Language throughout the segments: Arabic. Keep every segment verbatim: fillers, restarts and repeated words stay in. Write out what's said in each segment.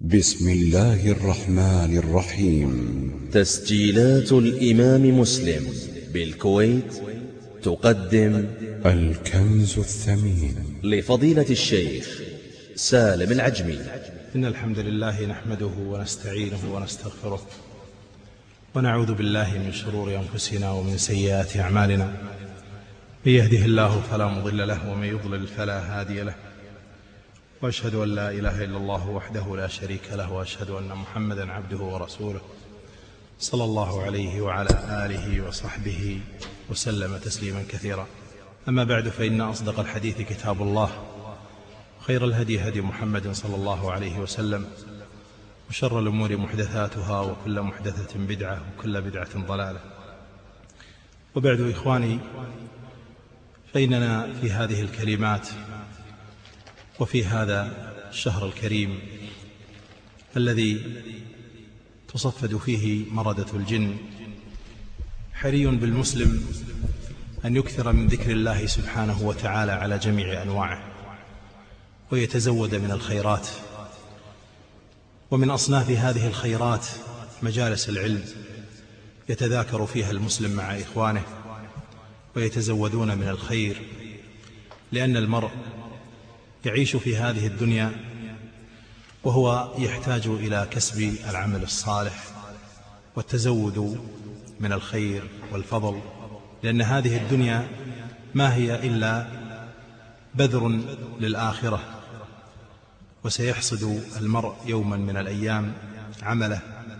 بسم الله الرحمن الرحيم. تسجيلات الإمام مسلم بالكويت تقدم الكنز الثمين لفضيلة الشيخ سالم العجمي. إن الحمد لله نحمده ونستعينه ونستغفره ونعوذ بالله من شرور أنفسنا ومن سيئات أعمالنا. من يهده الله فلا مضل له ومن يضلل فلا هادي له، وأشهد أن لا إله إلا الله وحده لا شريك له، وأشهد أن محمدا عبده ورسوله صلى الله عليه وعلى آله وصحبه وسلم تسليما كثيرا. أما بعد، فإن أصدق الحديث كتاب الله، خير الهدي هدي محمد صلى الله عليه وسلم، وشر الأمور محدثاتها، وكل محدثة بدعة، وكل بدعة ضلالة. وبعد إخواني، فإننا في هذه الكلمات وفي هذا الشهر الكريم الذي تصفد فيه مردة الجن، حري بالمسلم أن يكثر من ذكر الله سبحانه وتعالى على جميع أنواعه، ويتزود من الخيرات. ومن أصناف هذه الخيرات مجالس العلم يتذاكر فيها المسلم مع إخوانه ويتزودون من الخير، لأن المرء يعيش في هذه الدنيا وهو يحتاج إلى كسب العمل الصالح والتزود من الخير والفضل، لأن هذه الدنيا ما هي إلا بذر للآخرة، وسيحصد المرء يوما من الأيام عمله،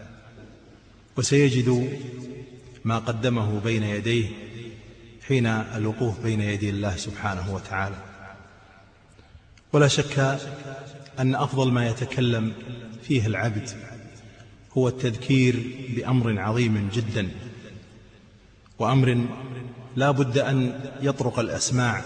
وسيجد ما قدمه بين يديه حين الوقوف بين يدي الله سبحانه وتعالى. ولا شك أن أفضل ما يتكلم فيه العبد هو التذكير بأمر عظيم جدا، وأمر لا بد أن يطرق الأسماع،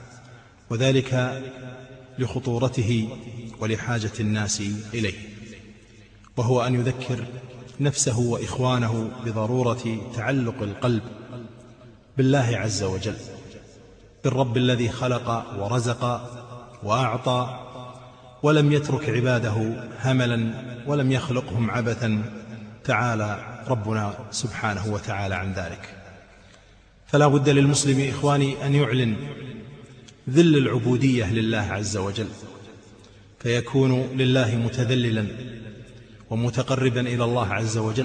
وذلك لخطورته ولحاجة الناس إليه، وهو أن يذكر نفسه وإخوانه بضرورة تعلق القلب بالله عز وجل، بالرب الذي خلق ورزق وأعطى، ولم يترك عباده هملا ولم يخلقهم عبثا، تعالى ربنا سبحانه وتعالى عن ذلك. فلا بد للمسلم إخواني أن يعلن ذل العبودية لله عز وجل، فيكون لله متذللا ومتقربا إلى الله عز وجل،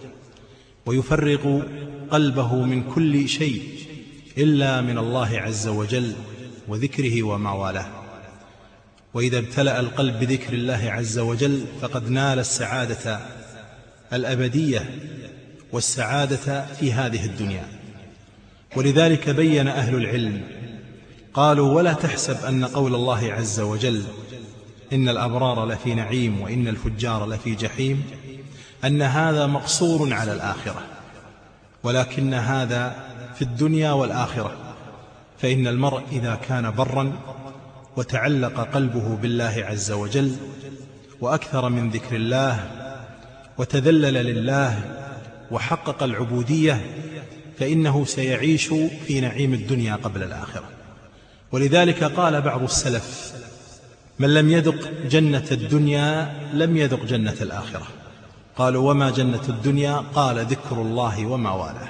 ويفرق قلبه من كل شيء إلا من الله عز وجل وذكره وما والاه. وإذا ابتلأ القلب بذكر الله عز وجل فقد نال السعادة الأبدية والسعادة في هذه الدنيا. ولذلك بين أهل العلم قالوا: ولا تحسب أن قول الله عز وجل إن الأبرار لفي نعيم وإن الفجار لفي جحيم أن هذا مقصور على الآخرة، ولكن هذا في الدنيا والآخرة. فإن المرء إذا كان برا وتعلق قلبه بالله عز وجل وأكثر من ذكر الله وتذلل لله وحقق العبودية، فإنه سيعيش في نعيم الدنيا قبل الآخرة. ولذلك قال بعض السلف: من لم يذق جنة الدنيا لم يذق جنة الآخرة. قالوا: وما جنة الدنيا؟ قال: ذكر الله وما والاه.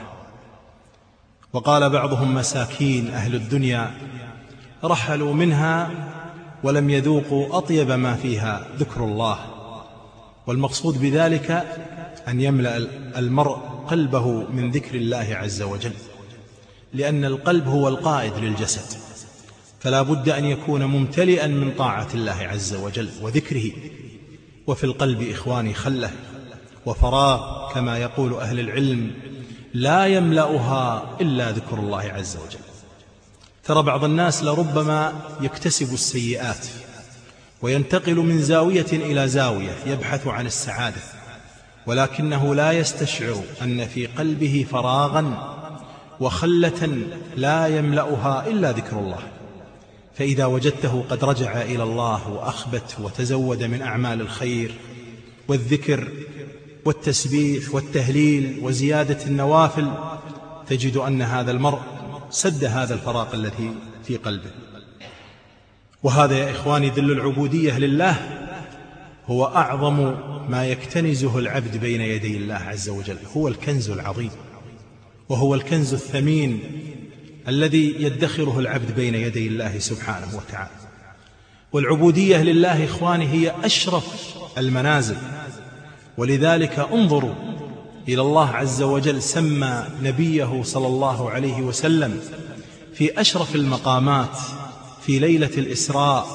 وقال بعضهم: مساكين أهل الدنيا رحلوا منها ولم يذوقوا أطيب ما فيها ذكر الله. والمقصود بذلك أن يملأ المرء قلبه من ذكر الله عز وجل، لأن القلب هو القائد للجسد، فلا بد أن يكون ممتلئا من طاعة الله عز وجل وذكره. وفي القلب إخواني خلة وفراغ، كما يقول أهل العلم: لا يملأها إلا ذكر الله عز وجل. ترى بعض الناس لربما يكتسب السيئات وينتقل من زاوية إلى زاوية يبحث عن السعادة، ولكنه لا يستشعر أن في قلبه فراغا وخلة لا يملأها إلا ذكر الله. فإذا وجدته قد رجع إلى الله وأخبت وتزود من أعمال الخير والذكر والتسبيح والتهليل وزيادة النوافل، تجد أن هذا المرء سد هذا الفراغ الذي في قلبه. وهذا يا إخواني ذل العبودية لله، هو أعظم ما يكتنزه العبد بين يدي الله عز وجل، هو الكنز العظيم، وهو الكنز الثمين الذي يدخره العبد بين يدي الله سبحانه وتعالى. والعبودية لله إخواني هي أشرف المنازل، ولذلك انظروا إلى الله عز وجل سمى نبيه صلى الله عليه وسلم في أشرف المقامات في ليلة الإسراء،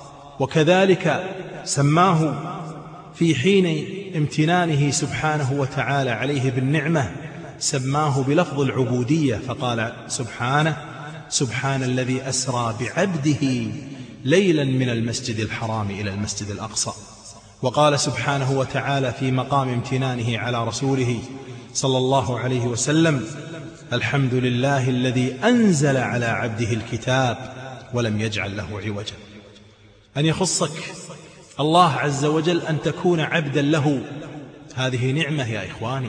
وكذلك سماه في حين امتنانه سبحانه وتعالى عليه بالنعمة، سماه بلفظ العبودية فقال سبحانه: سبحان الذي أسرى بعبده ليلا من المسجد الحرام إلى المسجد الأقصى. وقال سبحانه وتعالى في مقام امتنانه على رسوله صلى الله عليه وسلم: الحمد لله الذي أنزل على عبده الكتاب ولم يجعل له عوجا. أن يخصك الله عز وجل أن تكون عبدا له، هذه نعمة يا إخواني،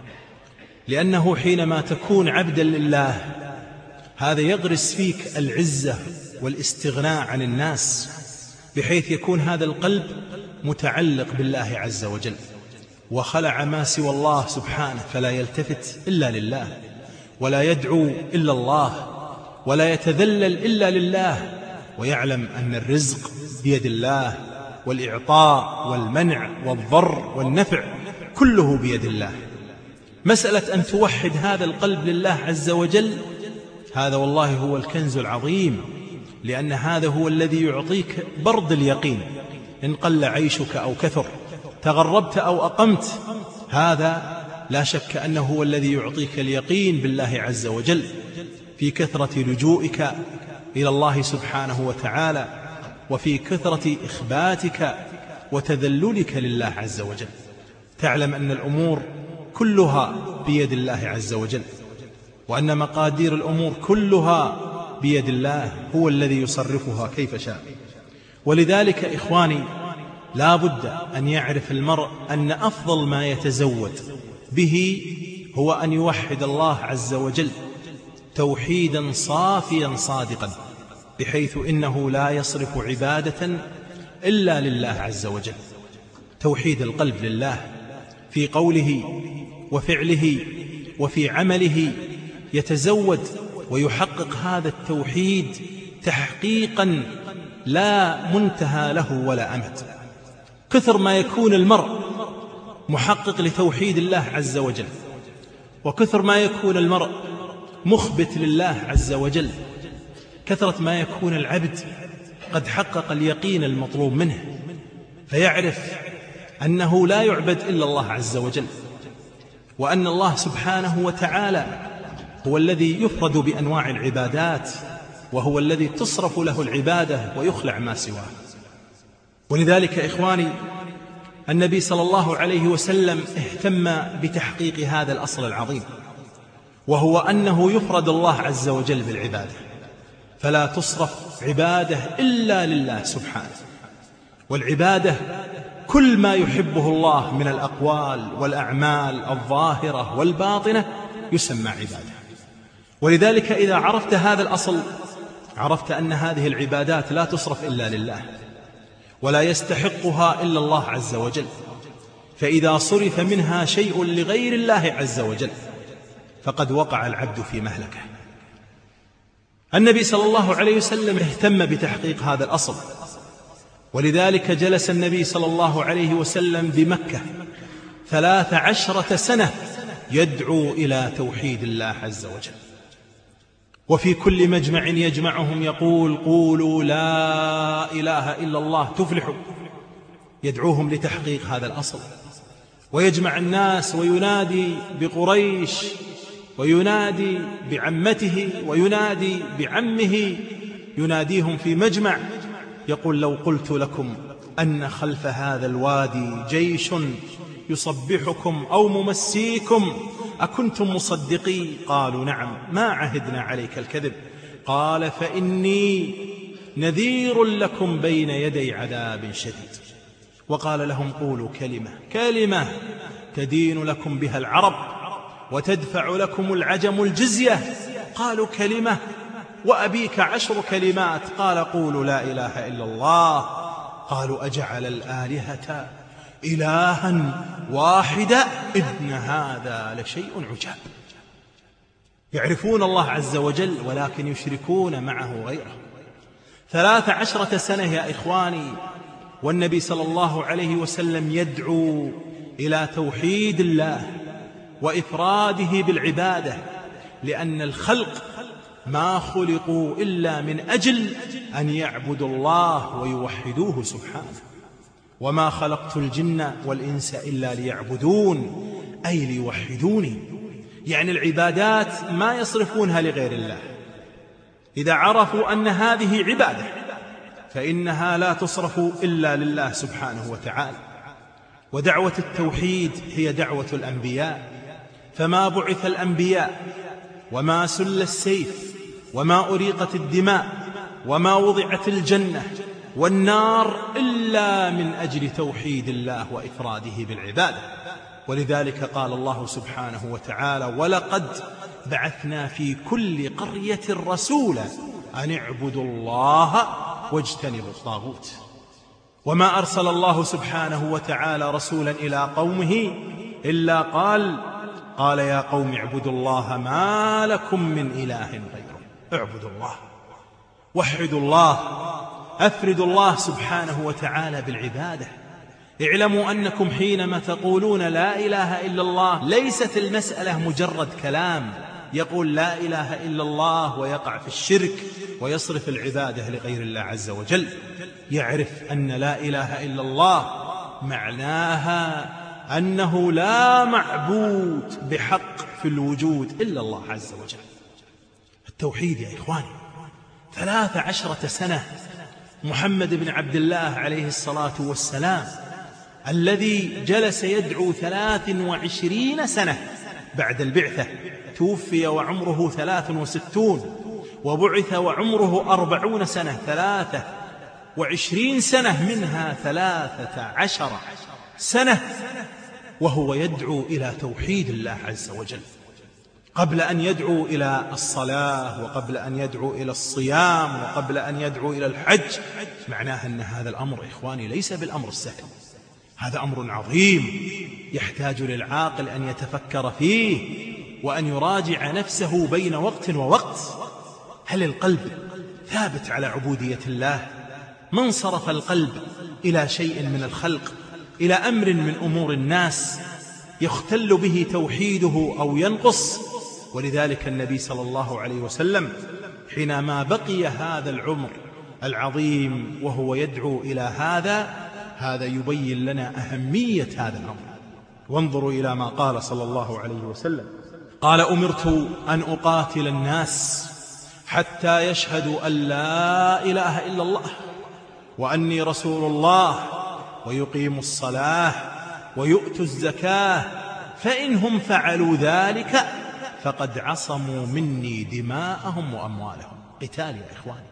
لأنه حينما تكون عبدا لله هذا يغرس فيك العزة والاستغناء عن الناس، بحيث يكون هذا القلب متعلق بالله عز وجل، وخلع ما سوى الله سبحانه، فلا يلتفت إلا لله، ولا يدعو إلا الله، ولا يتذلل إلا لله، ويعلم أن الرزق بيد الله، والإعطاء والمنع والضر والنفع كله بيد الله. مسألة أن توحد هذا القلب لله عز وجل، هذا والله هو الكنز العظيم، لأن هذا هو الذي يعطيك برد اليقين إن قل عيشك أو كثر، تغربت أو أقمت، هذا لا شك أنه هو الذي يعطيك اليقين بالله عز وجل في كثرة لجوئك إلى الله سبحانه وتعالى، وفي كثرة إخباتك وتذللك لله عز وجل. تعلم أن الأمور كلها بيد الله عز وجل، وأن مقادير الأمور كلها بيد الله، هو الذي يصرفها كيف شاء. ولذلك إخواني لا بد أن يعرف المرء أن أفضل ما يتزود به هو أن يوحد الله عز وجل توحيدا صافيا صادقا، بحيث إنه لا يصرف عبادة إلا لله عز وجل. توحيد القلب لله في قوله وفعله وفي عمله، يتزود ويحقق هذا التوحيد تحقيقا لا منتهى له ولا أمد. كثر ما يكون المرء محقق لتوحيد الله عز وجل، وكثر ما يكون المرء مخبت لله عز وجل، كثرة ما يكون العبد قد حقق اليقين المطلوب منه، فيعرف أنه لا يعبد إلا الله عز وجل، وأن الله سبحانه وتعالى هو الذي يفرد بأنواع العبادات، وهو الذي تصرف له العبادة ويخلع ما سواه. ولذلك إخواني النبي صلى الله عليه وسلم اهتم بتحقيق هذا الأصل العظيم، وهو أنه يفرد الله عز وجل بالعبادة، فلا تصرف عبادة إلا لله سبحانه. والعبادة كل ما يحبه الله من الأقوال والأعمال الظاهرة والباطنة يسمى عبادة. ولذلك إذا عرفت هذا الأصل عرفت أن هذه العبادات لا تصرف إلا لله، ولا يستحقها إلا الله عز وجل، فإذا صرف منها شيء لغير الله عز وجل فقد وقع العبد في مهلكه. النبي صلى الله عليه وسلم اهتم بتحقيق هذا الأصل، ولذلك جلس النبي صلى الله عليه وسلم بمكة ثلاث عشرة سنة يدعو إلى توحيد الله عز وجل، وفي كل مجمع يجمعهم يقول: قولوا لا إله إلا الله تفلحوا، يدعوهم لتحقيق هذا الأصل. ويجمع الناس وينادي بقريش، وينادي بعمته، وينادي بعمه، يناديهم في مجمع يقول: لو قلت لكم أن خلف هذا الوادي جيش يصبحكم أو ممسيكم أكنتم مصدقي؟ قالوا: نعم، ما عهدنا عليك الكذب. قال: فإني نذير لكم بين يدي عذاب شديد. وقال لهم: قولوا كلمة كلمة تدين لكم بها العرب وتدفع لكم العجم الجزية. قالوا: كلمة وأبيك عشر كلمات. قال: قولوا لا إله إلا الله. قالوا: أجعل الآلهة إلها واحدا إن هذا لشيء عجاب. يعرفون الله عز وجل ولكن يشركون معه غيره. ثلاث عشرة سنة يا إخواني، والنبي صلى الله عليه وسلم يدعو إلى توحيد الله وإفراده بالعبادة، لأن الخلق ما خلقوا إلا من أجل أن يعبدوا الله ويوحدوه سبحانه. وما خلقت الجن والإنس إلا ليعبدون، أي ليوحدوني. يعني العبادات ما يصرفونها لغير الله. إذا عرفوا أن هذه عبادة فإنها لا تصرف إلا لله سبحانه وتعالى. ودعوة التوحيد هي دعوة الأنبياء، فما بعث الأنبياء وما سل السيف وما أريقت الدماء وما وضعت الجنة والنار إلا من أجل توحيد الله وإفراده بالعبادة. ولذلك قال الله سبحانه وتعالى: ولقد بعثنا في كل قرية رسولا أن اعبدوا الله واجتنبوا الطاغوت. وما أرسل الله سبحانه وتعالى رسولا إلى قومه إلا قال قال يا قوم اعبدوا الله ما لكم من إله غيره. اعبدوا الله، وحدوا الله، أفردوا الله سبحانه وتعالى بالعبادة. اعلموا أنكم حينما تقولون لا إله إلا الله ليست المسألة مجرد كلام، يقول لا إله إلا الله ويقع في الشرك ويصرف العبادة لغير الله عز وجل. يعرف أن لا إله إلا الله معناها أنه لا معبود بحق في الوجود إلا الله عز وجل. التوحيد يا إخواني، ثلاث عشرة سنة محمد بن عبد الله عليه الصلاة والسلام الذي جلس يدعو ثلاث وعشرين سنة بعد البعثة، توفي وعمره ثلاث وستون، وبعث وعمره أربعون سنة، ثلاثة وعشرين سنة منها ثلاثة عشر سنة وهو يدعو إلى توحيد الله عز وجل. قبل أن يدعو إلى الصلاة، وقبل أن يدعو إلى الصيام، وقبل أن يدعو إلى الحج. معناه أن هذا الأمر إخواني ليس بالأمر السهل، هذا أمر عظيم يحتاج للعاقل أن يتفكر فيه وأن يراجع نفسه بين وقت ووقت. هل القلب ثابت على عبودية الله؟ من صرف القلب إلى شيء من الخلق، إلى أمر من أمور الناس يختل به توحيده أو ينقص. ولذلك النبي صلى الله عليه وسلم حينما بقي هذا العمر العظيم وهو يدعو إلى هذا، هذا يبين لنا أهمية هذا الأمر. وانظروا إلى ما قال صلى الله عليه وسلم: قال: أمرت أن أقاتل الناس حتى يشهدوا أن لا إله إلا الله وأني رسول الله ويقيموا الصلاة ويؤتوا الزكاة، فإنهم فعلوا ذلك فقد عصموا مني دماءهم وأموالهم. قتال يا إخواني،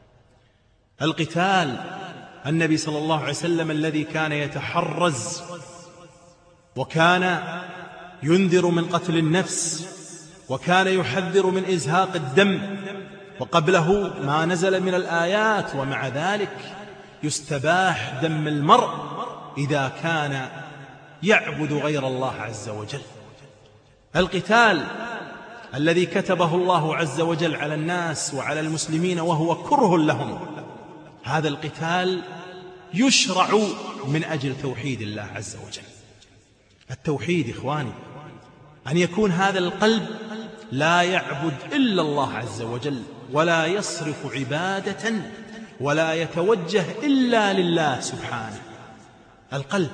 القتال. النبي صلى الله عليه وسلم الذي كان يتحرز وكان ينذر من قتل النفس وكان يحذر من إزهاق الدم، وقبله ما نزل من الآيات، ومع ذلك يستباح دم المرء إذا كان يعبد غير الله عز وجل. القتال الذي كتبه الله عز وجل على الناس وعلى المسلمين وهو كره لهم، هذا القتال يشرع من أجل توحيد الله عز وجل. التوحيد إخواني أن يكون هذا القلب لا يعبد إلا الله عز وجل، ولا يصرف عبادة ولا يتوجه إلا لله سبحانه. القلب.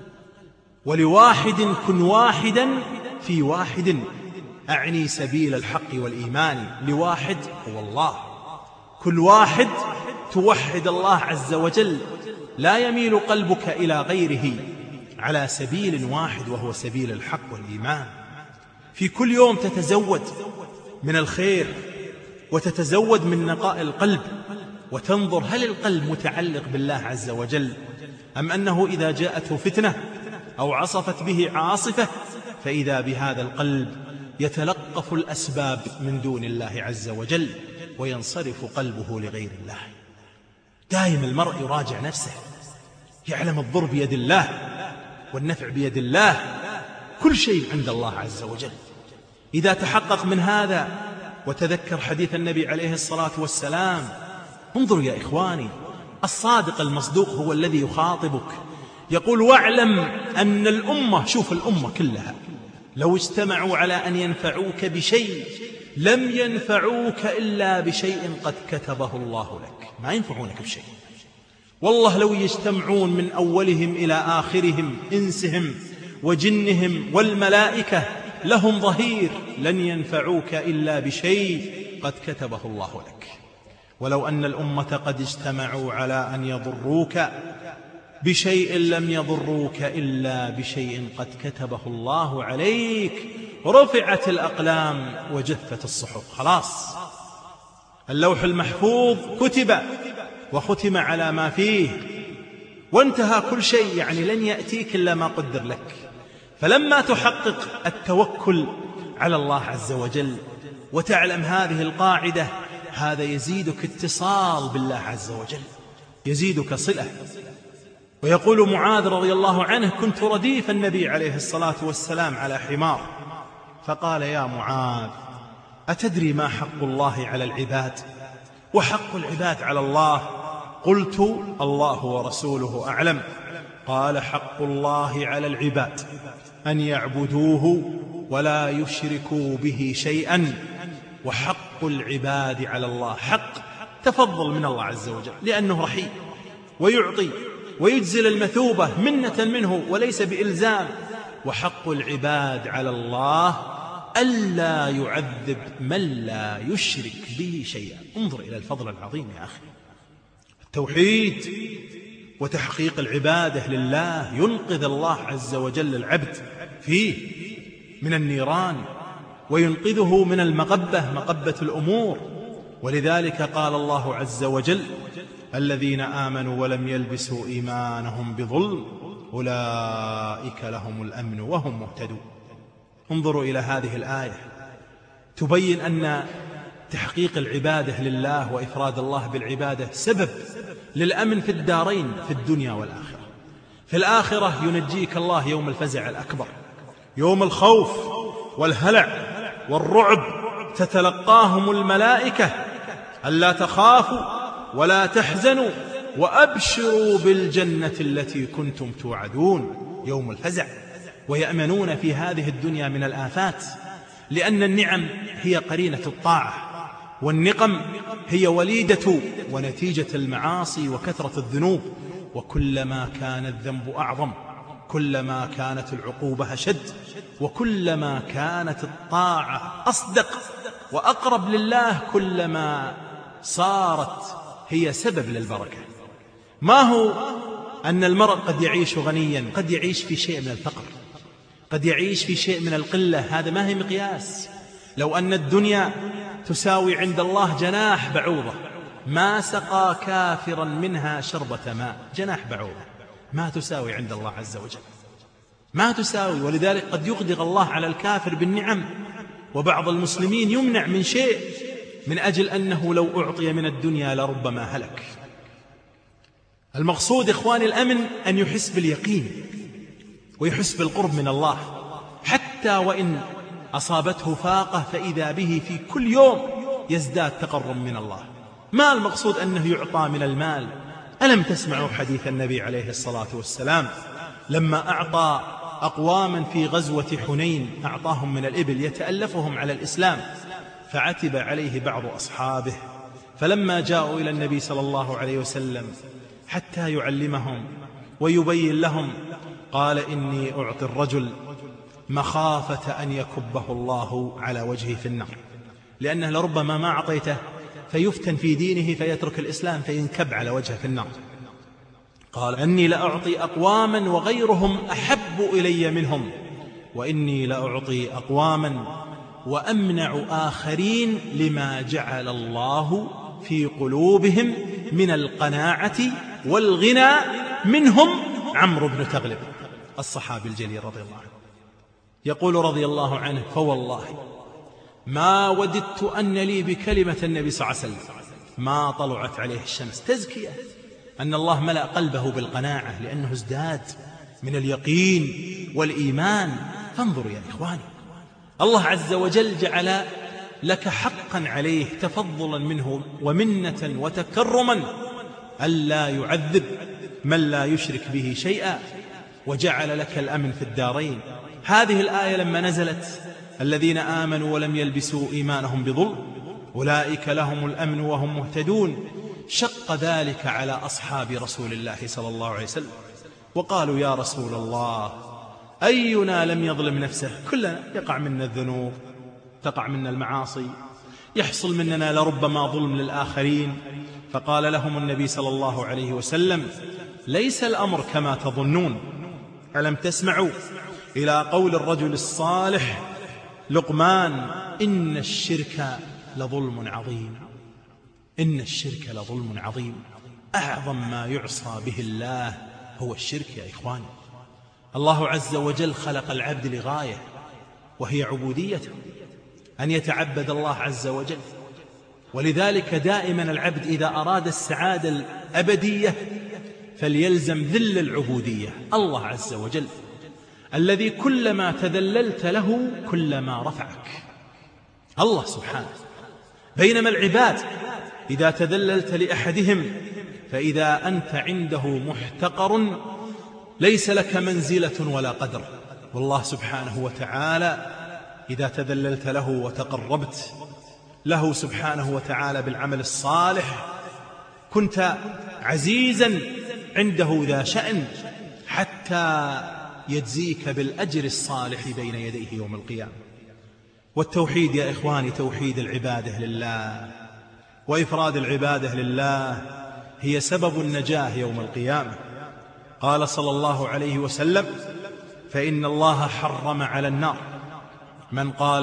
ولواحد كن واحدا في واحد، أعني سبيل الحق والإيمان. لواحد هو الله، كل واحد توحد الله عز وجل، لا يميل قلبك إلى غيره، على سبيل واحد وهو سبيل الحق والإيمان. في كل يوم تتزود من الخير وتتزود من نقاء القلب، وتنظر هل القلب متعلق بالله عز وجل، أم أنه إذا جاءته فتنة أو عصفت به عاصفة فإذا بهذا القلب يتلقف الأسباب من دون الله عز وجل وينصرف قلبه لغير الله. دائما المرء يراجع نفسه، يعلم الضر بيد الله، والنفع بيد الله، كل شيء عند الله عز وجل. إذا تحقق من هذا وتذكر حديث النبي عليه الصلاة والسلام، انظروا يا إخواني، الصادق المصدوق هو الذي يخاطبك يقول: واعلم أن الأمة، شوف الأمة كلها لو اجتمعوا على أن ينفعوك بشيء لم ينفعوك إلا بشيء قد كتبه الله لك، ما ينفعونك بشيء. والله لو يجتمعون من أولهم إلى آخرهم، إنسهم وجنهم والملائكة لهم ظهير، لن ينفعوك إلا بشيء قد كتبه الله لك. ولو أن الأمة قد اجتمعوا على أن يضروك بشيء لم يضروك إلا بشيء قد كتبه الله عليك، رفعت الأقلام وجفت الصحف. خلاص، اللوح المحفوظ كتب وختم على ما فيه وانتهى كل شيء، يعني لن يأتيك إلا ما قدر لك. فلما تحقق التوكل على الله عز وجل وتعلم هذه القاعدة، هذا يزيدك اتصال بالله عز وجل، يزيدك صلة. ويقول معاذ رضي الله عنه: كنت رديف النبي عليه الصلاة والسلام على حمار، فقال: يا معاذ، أتدري ما حق الله على العباد وحق العباد على الله؟ قلت: الله ورسوله أعلم. قال: حق الله على العباد أن يعبدوه ولا يشركوا به شيئا، وحق العباد على الله حق تفضل من الله عز وجل، لأنه رحيم ويعطي ويجزل المثوبة منة منه وليس بإلزام. وحق العباد على الله ألا يعذب من لا يشرك به شيئا. انظر إلى الفضل العظيم يا أخي. التوحيد وتحقيق العبادة لله ينقذ الله عز وجل العبد فيه من النيران، وينقذه من المغبة، مغبة الأمور. ولذلك قال الله عز وجل: الذين آمنوا ولم يلبسوا إيمانهم بظلم أولئك لهم الأمن وهم مهتدون. انظروا إلى هذه الآية، تبين أن تحقيق العبادة لله وإفراد الله بالعبادة سبب للأمن في الدارين، في الدنيا والآخرة. في الآخرة ينجيك الله يوم الفزع الأكبر، يوم الخوف والهلع والرعب، تتلقاهم الملائكة: ألا تخافوا ولا تحزنوا وأبشروا بالجنة التي كنتم توعدون. يوم الفزع. ويأمنون في هذه الدنيا من الآفات، لأن النعم هي قرينة الطاعة، والنقم هي وليدة ونتيجة المعاصي وكثرة الذنوب. وكلما كان الذنب أعظم كلما كانت العقوبة أشد، وكلما كانت الطاعة أصدق وأقرب لله كلما صارت هي سبب للبركة. ما هو أن المرء قد يعيش غنيا، قد يعيش في شيء من الفقر، قد يعيش في شيء من القلة، هذا ما هي مقياس. لو أن الدنيا تساوي عند الله جناح بعوضة ما سقى كافرا منها شربة ماء. جناح بعوضة ما تساوي عند الله عز وجل، ما تساوي. ولذلك قد يغدق الله على الكافر بالنعم، وبعض المسلمين يمنع من شيء من أجل أنه لو أعطي من الدنيا لربما هلك. المقصود إخواني الأمن أن يحس باليقين ويحس بالقرب من الله، حتى وإن أصابته فاقة فإذا به في كل يوم يزداد تقرب من الله. ما المقصود أنه يعطى من المال. ألم تسمعوا حديث النبي عليه الصلاة والسلام لما أعطى أقواما في غزوة حنين، أعطاهم من الإبل يتألفهم على الإسلام، فعتب عليه بعض أصحابه، فلما جاءوا إلى النبي صلى الله عليه وسلم حتى يعلمهم ويبين لهم قال: إني أعطي الرجل مخافة أن يكبه الله على وجهه في النار، لأنه لربما ما أعطيته فيفتن في دينه فيترك الإسلام فينكب على وجهه في النار. قال: إني لأعطي أقواما وغيرهم أحب إلي منهم، وإني لأعطي أقواما وأمنع آخرين لما جعل الله في قلوبهم من القناعة والغنى، منهم عمرو بن تغلب الصحابي الجليل رضي الله عنه. يقول رضي الله عنه: فوالله ما وددت أن لي بكلمة النبي صلى الله عليه وسلم ما طلعت عليه الشمس. تزكية أن الله ملأ قلبه بالقناعة، لأنه ازداد من اليقين والإيمان. فانظروا يا إخواني، الله عز وجل جعل لك حقا عليه تفضلا منه ومنة وتكرما ألا يعذب من لا يشرك به شيئا، وجعل لك الأمن في الدارين. هذه الآية لما نزلت: الذين آمنوا ولم يلبسوا إيمانهم بظلم أولئك لهم الأمن وهم مهتدون، شق ذلك على أصحاب رسول الله صلى الله عليه وسلم، وقالوا: يا رسول الله، أينا لم يظلم نفسه؟ كلنا يقع منا الذنوب، تقع منا المعاصي، يحصل مننا لربما ظلم للآخرين. فقال لهم النبي صلى الله عليه وسلم: ليس الأمر كما تظنون. ألم تسمعوا إلى قول الرجل الصالح لقمان: إن الشرك لظلم عظيم. إن الشرك لظلم عظيم. أعظم ما يعصى به الله هو الشرك يا إخواني. الله عز وجل خلق العبد لغاية، وهي عبوديته، أن يتعبد الله عز وجل. ولذلك دائما العبد إذا أراد السعادة الأبدية فليلزم ذل العبودية. الله عز وجل الذي كلما تذللت له كلما رفعك، الله سبحانه. بينما العباد إذا تذللت لأحدهم فإذا أنت عنده محتقر ليس لك منزلة ولا قدر. والله سبحانه وتعالى إذا تذللت له وتقربت له سبحانه وتعالى بالعمل الصالح كنت عزيزا عنده ذا شأن، حتى يجزيك بالأجر الصالح بين يديه يوم القيامة. والتوحيد يا إخواني، توحيد العبادة لله وإفراد العبادة لله هي سبب النجاة يوم القيامة. قال صلى الله عليه وسلم: فإن الله حرم على النار من قال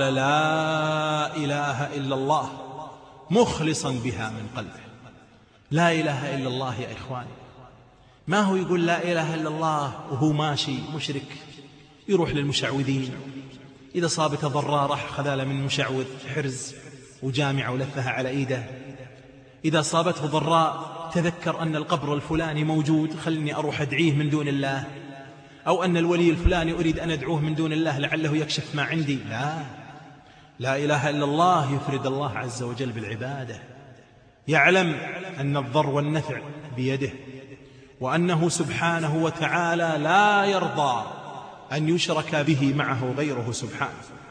لا إله إلا الله مخلصا بها من قلبه. لا إله إلا الله يا إخواني، ما هو يقول لا إله إلا الله وهو ماشي مشرك، يروح للمشعوذين، إذا صابته ضراء راح خذاله من مشعوذ حرز وجامع ولفها على إيده، إذا صابته ضراء تذكر أن القبر الفلاني موجود خلني أروح أدعيه من دون الله، أو أن الولي الفلاني أريد أن أدعوه من دون الله لعله يكشف ما عندي. لا لا إله إلا الله يفرد الله عز وجل بالعبادة، يعلم أن الضر والنفع بيده، وأنه سبحانه وتعالى لا يرضى أن يشرك به معه غيره سبحانه.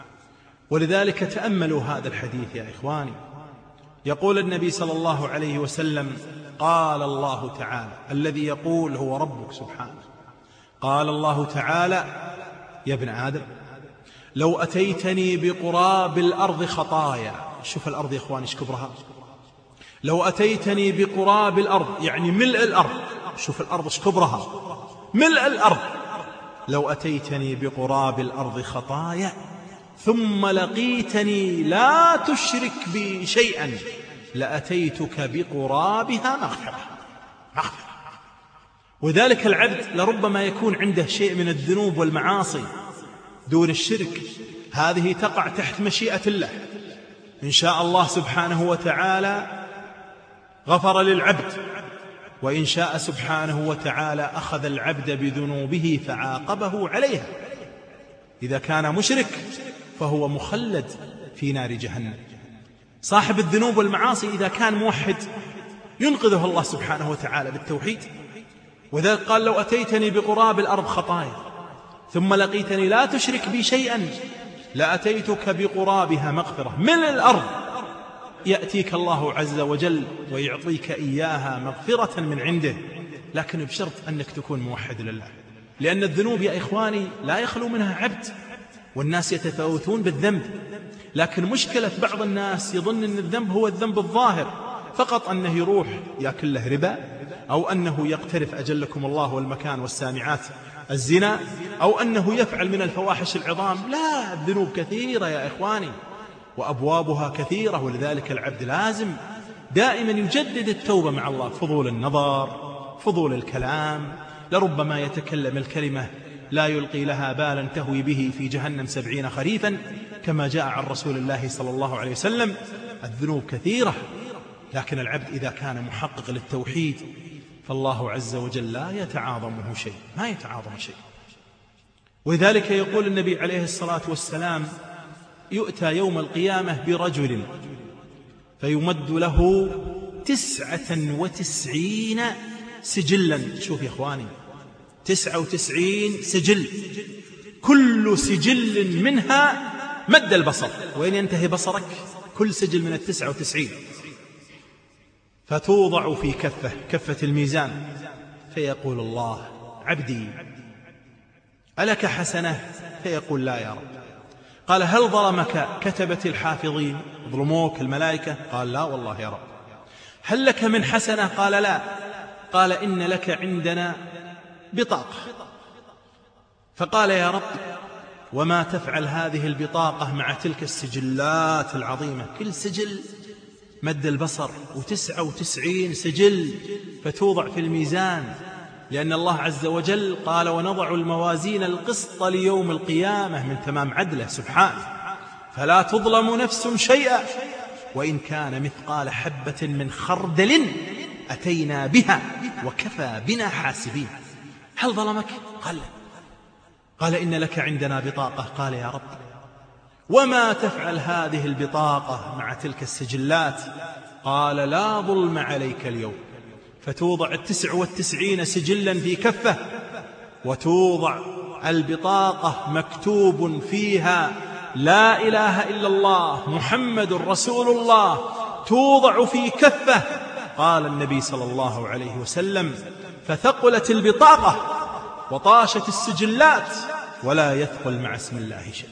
ولذلك تأملوا هذا الحديث يا إخواني. يقول النبي صلى الله عليه وسلم: قال الله تعالى، الذي يقول هو ربك سبحانه، قال الله تعالى: يا ابن آدم لو أتيتني بقراب الأرض خطايا. شوف الأرض يا إخواني ايش كبرها، لو أتيتني بقراب الأرض يعني ملء الأرض، شوف الأرض ايش كبرها، ملء الأرض، لو أتيتني بقراب الأرض خطايا ثم لقيتني لا تشرك بي شيئا لأتيتك بقرابها مغفرة. مغفرة. وذلك العبد لربما يكون عنده شيء من الذنوب والمعاصي دون الشرك، هذه تقع تحت مشيئة الله. إن شاء الله سبحانه وتعالى غفر للعبد، وإن شاء سبحانه وتعالى أخذ العبد بذنوبه فعاقبه عليها. إذا كان مشرك فهو مخلد في نار جهنم. صاحب الذنوب والمعاصي إذا كان موحد ينقذه الله سبحانه وتعالى بالتوحيد. وذلك قال: لو أتيتني بقراب الأرض خطايا ثم لقيتني لا تشرك بي شيئا لأتيتك بقرابها مغفرة. من الأرض يأتيك الله عز وجل ويعطيك إياها مغفرة من عنده، لكن بشرط أنك تكون موحد لله. لأن الذنوب يا إخواني لا يخلو منها عبد، والناس يتفاوتون بالذنب، لكن مشكلة بعض الناس يظن أن الذنب هو الذنب الظاهر فقط، أنه يروح يأكل له ربا، أو أنه يقترف أجلكم الله والمكان والسامعات الزنا، أو أنه يفعل من الفواحش العظام. لا، الذنوب كثيرة يا إخواني وأبوابها كثيرة. ولذلك العبد لازم دائما يجدد التوبة مع الله. فضول النظر، فضول الكلام، لربما يتكلم الكلمة لا يلقي لها بالا تهوي به في جهنم سبعين خريفا، كما جاء عن رسول الله صلى الله عليه وسلم. الذنوب كثيرة، لكن العبد إذا كان محقق للتوحيد فالله عز وجل لا يتعاظمه شيء، ما يتعاظم شيء. ولذلك يقول النبي عليه الصلاة والسلام: يؤتى يوم القيامة برجل فيمد له تسعة وتسعين سجلا. شوف يا إخواني، تسعة وتسعين سجل، كل سجل منها مد البصر. وين ينتهي بصرك؟ كل سجل من التسعة وتسعين. فتوضع في كفة، كفة الميزان، فيقول الله: عبدي ألك حسنة؟ فيقول: لا يا رب. قال: هل ظلمك كتبة الحافظين؟ ظلموك الملائكة؟ قال: لا والله يا رب. هل لك من حسنة؟ قال: لا. قال: إن لك عندنا بطاقة. فقال: يا رب، وما تفعل هذه البطاقة مع تلك السجلات العظيمة؟ كل سجل مد البصر، وتسعة وتسعين سجل فتوضع في الميزان، لأن الله عز وجل قال: ونضع الموازين القسط ليوم القيامة، من تمام عدله سبحانه، فلا تظلم نفس شيئا وإن كان مثقال حبة من خردل أتينا بها وكفى بنا حاسبين. هل ظلمك؟ قال: قال: إن لك عندنا بطاقة. قال: يا رب، وما تفعل هذه البطاقة مع تلك السجلات؟ قال: لا ظلم عليك اليوم. فتوضع التسع والتسعين سجلا في كفة، وتوضع البطاقة مكتوب فيها لا إله إلا الله محمد رسول الله، توضع في كفة. قال النبي صلى الله عليه وسلم: فثقلت البطاقة وطاشت السجلات ولا يثقل مع اسم الله شيء.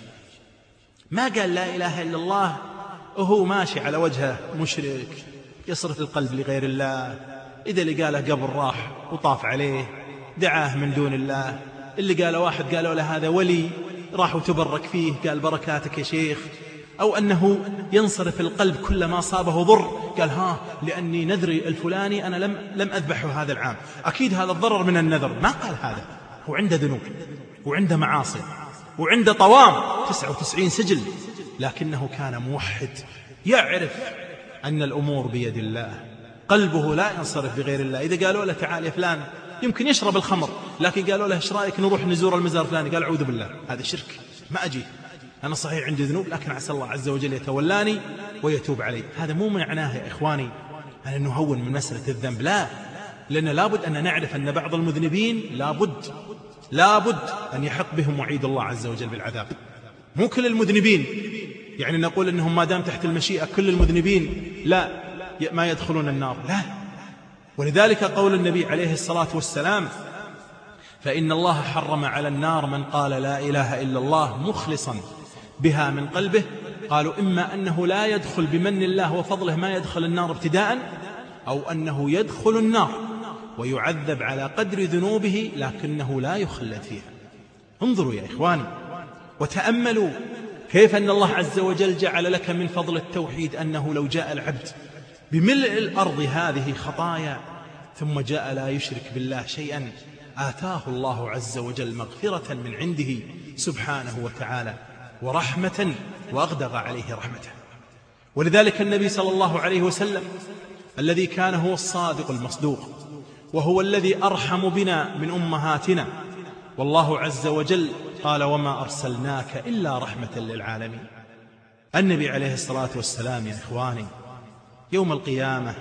ما قال لا إله إلا الله وهو ماشي على وجهه مشرك يصرف القلب لغير الله. إذا اللي قاله قبل راح وطاف عليه دعاه من دون الله، اللي قاله واحد قالوا له هذا ولي راح وتبرك فيه قال بركاتك يا شيخ، أو أنه ينصرف القلب كل ما صابه ضر قال ها لأني نذري الفلاني أنا لم, لم أذبحه هذا العام، أكيد هذا الضرر من النذر. ما قال هذا، هو عنده ذنوب وعنده معاصي وعنده طوام تسعة وتسعين سجل، لكنه كان موحد يعرف أن الأمور بيد الله، قلبه لا ينصرف بغير الله. إذا قالوا له تعال يا فلان، يمكن يشرب الخمر لكن قالوا له ايش رايك نروح نزور المزار فلاني، قال أعوذ بالله هذا شرك، ما أجي، أنا صحيح عندي ذنوب لكن عسى الله عز وجل يتولاني ويتوب علي. هذا مو معناه يا إخواني أن نهون من مسألة الذنب، لا، لأن لابد أن نعرف أن بعض المذنبين لابد لابد أن يحق بهم وعيد الله عز وجل بالعذاب. مو كل المذنبين يعني نقول أنهم ما دام تحت المشيئة كل المذنبين لا ما يدخلون النار، لا. ولذلك قول النبي عليه الصلاة والسلام: فإن الله حرم على النار من قال لا إله إلا الله مخلصا بها من قلبه. قالوا إما أنه لا يدخل بمن الله وفضله ما يدخل النار ابتداء، أو أنه يدخل النار ويعذب على قدر ذنوبه لكنه لا يخلد فيها. انظروا يا إخواني وتأملوا كيف أن الله عز وجل جعل لك من فضل التوحيد أنه لو جاء العبد بملء الأرض هذه خطايا ثم جاء لا يشرك بالله شيئا آتاه الله عز وجل مغفرة من عنده سبحانه وتعالى ورحمة وأغدق عليه رحمته. ولذلك النبي صلى الله عليه وسلم الذي كان هو الصادق المصدوق وهو الذي أرحم بنا من أمهاتنا، والله عز وجل قال: وما أرسلناك إلا رحمة للعالمين. النبي عليه الصلاة والسلام يا إخواني يوم القيامة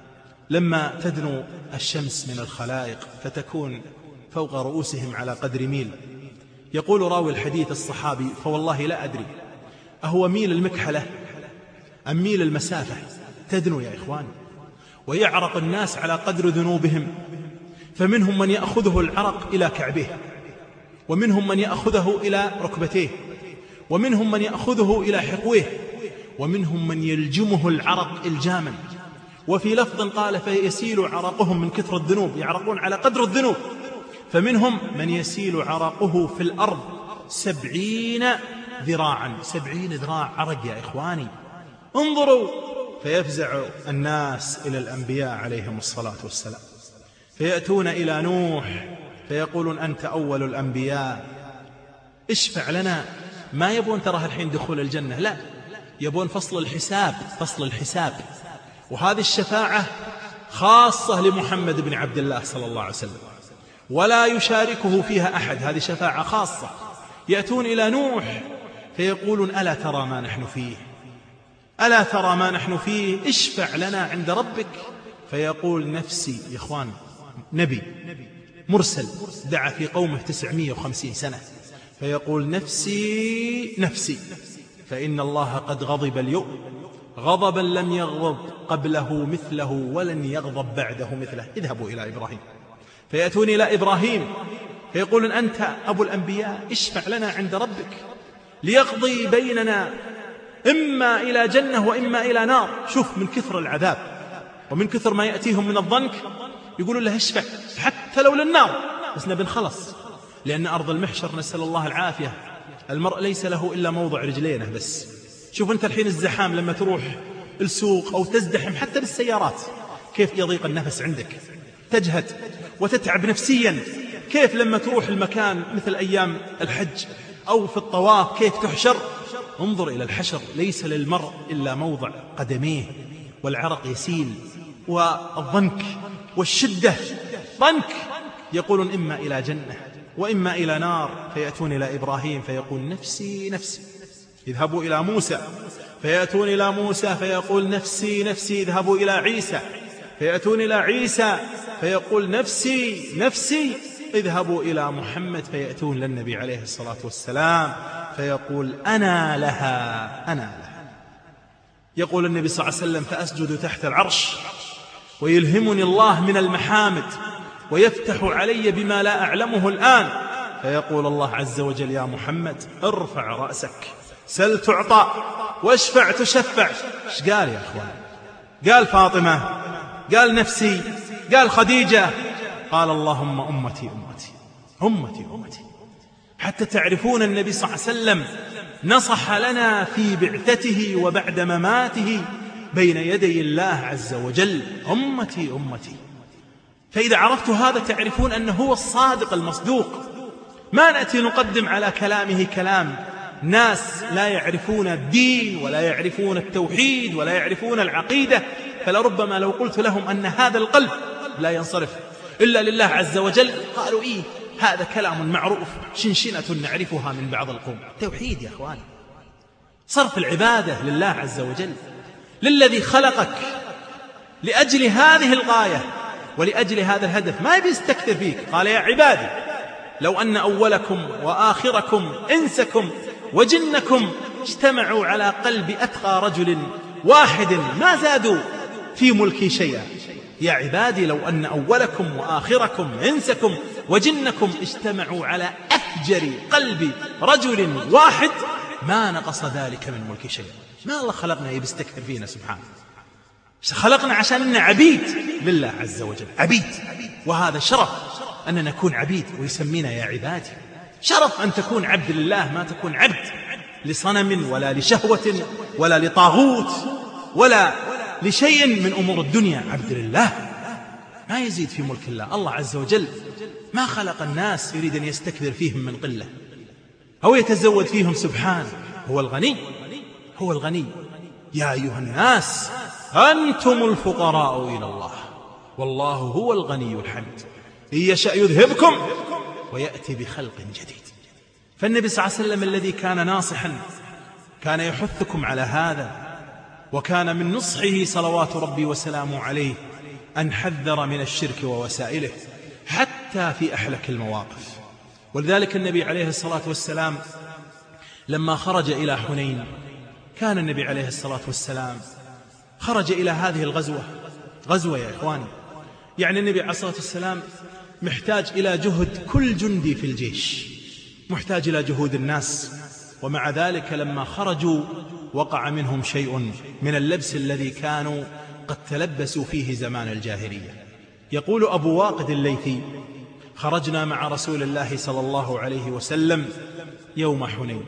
لما تدنو الشمس من الخلائق فتكون فوق رؤوسهم على قدر ميل، يقول راوي الحديث الصحابي: فوالله لا أدري أهو ميل المكحلة أم ميل المسافة تدنو يا إخواني، ويعرق الناس على قدر ذنوبهم، فمنهم من يأخذه العرق إلى كعبه، ومنهم من يأخذه إلى ركبتيه، ومنهم من يأخذه إلى حقويه، ومنهم من يلجمه العرق إلجاما. وفي لفظ قال: فيسيل عرقهم من كثر الذنوب، يعرقون على قدر الذنوب. فمنهم من يسيل عرقه في الأرض سبعين ذراعا، سبعين ذراع عرق يا إخواني. انظروا، فيفزع الناس إلى الأنبياء عليهم الصلاة والسلام، فيأتون إلى نوح فيقولون: أنت أول الأنبياء اشفع لنا. ما يبون ترى الحين دخول الجنة، لا، يبون فصل الحساب، فصل الحساب. وهذه الشفاعة خاصة لمحمد بن عبد الله صلى الله عليه وسلم، ولا يشاركه فيها أحد، هذه شفاعة خاصة. يأتون إلى نوح فيقولون ألا ترى ما نحن فيه، ألا ترى ما نحن فيه، اشفع لنا عند ربك. فيقول نفسي. يا إخوان، نبي مرسل دعا في قومه تسعمائة وخمسين سنة، فيقول نفسي نفسي، فإن الله قد غضب اليوم غضبا لم يغضب قبله مثله ولن يغضب بعده مثله. اذهبوا إلى إبراهيم. فيأتون إلى إبراهيم فيقولون أنت أبو الأنبياء، اشفع لنا عند ربك ليقضي بيننا إما إلى جنة وإما إلى نار. شوف من كثر العذاب ومن كثر ما يأتيهم من الضنك يقولون له اشفع حتى لو للنار، بس نبي نخلص، لأن أرض المحشر نسأل الله العافية المرء ليس له إلا موضع رجلينه بس. شوف أنت الحين الزحام لما تروح السوق أو تزدحم حتى بالسيارات كيف يضيق النفس عندك، تجهد وتتعب نفسيا. كيف لما تروح المكان مثل أيام الحج أو في الطواف كيف تحشر. انظر إلى الحشر، ليس للمرء إلا موضع قدميه، والعرق يسيل والضنك والشدة ضنك. يقولون إما إلى جنة وإما إلى نار. فيأتون إلى إبراهيم فيقول نفسي نفسي. اذهبوا إلى موسى فيأتون إلى موسى فيقول نفسي نفسي. اذهبوا إلى عيسى فيأتون إلى عيسى فيقول نفسي نفسي. اذهبوا إلى محمد فيأتون للنبي عليه الصلاة والسلام فيقول أنا لها أنا لها. يقول النبي صلى الله عليه وسلم فأسجد تحت العرش ويلهمني الله من المحامد ويفتح علي بما لا أعلمه الآن. فيقول الله عز وجل يا محمد ارفع رأسك سل تعطى واشفع تشفع. ايش قال يا أخوان؟ قال فاطمة، قال نفسي، قال خديجة، قال اللهم أمتي أمتي أمتي أمتي. حتى تعرفون النبي صلى الله عليه وسلم نصح لنا في بعثته وبعد مماته بين يدي الله عز وجل أمتي أمتي. فإذا عرفتوا هذا تعرفون أنه هو الصادق المصدوق. ما نأتي نقدم على كلامه كلام ناس لا يعرفون الدين ولا يعرفون التوحيد ولا يعرفون العقيدة، فلربما لو قلت لهم أن هذا القلب لا ينصرف إلا لله عز وجل قالوا إيه هذا كلام معروف شنشنة نعرفها من بعض القوم. توحيد يا أخواني، صرف العبادة لله عز وجل، للذي خلقك لأجل هذه الغاية ولأجل هذا الهدف. ما يبي يستكثر فيك. قال يا عبادي لو أن أولكم وآخركم إنسكم وجنكم اجتمعوا على قلب أتقى رجل واحد ما زادوا في ملكي شيئا. يا عبادي لو أن أولكم وآخركم إنسكم وجنكم اجتمعوا على أفجر قلب رجل واحد ما نقص ذلك من ملكي شيئا. ما الله خلقنا يستكثر فينا سبحانه، خلقنا عشان أننا عبيد لله عز وجل، عبيد. وهذا شرف أننا نكون عبيد ويسمينا يا عبادي. شرف أن تكون عبد لله، ما تكون عبد لصنم ولا لشهوة ولا لطاغوت ولا لشيء من أمور الدنيا. عبد لله ما يزيد في ملك الله. الله عز وجل ما خلق الناس يريد أن يستكبر فيهم من قلة أو يتزود فيهم سبحانه. هو الغني، هو الغني. يا أيها الناس أنتم الفقراء إلى الله والله هو الغني الحميد إن يشاء يذهبكم ويأتي بخلق جديد. فالنبي صلى الله عليه وسلم الذي كان ناصحا كان يحثكم على هذا، وكان من نصحه صلوات ربي وسلامه عليه أن حذر من الشرك ووسائله حتى في أحلك المواقف. ولذلك النبي عليه الصلاة والسلام لما خرج إلى حنين، كان النبي عليه الصلاة والسلام خرج إلى هذه الغزوة. غزوة يا إخواني، يعني النبي عليه الصلاة والسلام محتاج إلى جهد كل جندي في الجيش، محتاج إلى جهود الناس. ومع ذلك لما خرجوا وقع منهم شيء من اللبس الذي كانوا قد تلبسوا فيه زمان الجاهلية. يقول أبو واقد الليثي: خرجنا مع رسول الله صلى الله عليه وسلم يوم حنين،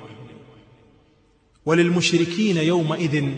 وللمشركين يومئذ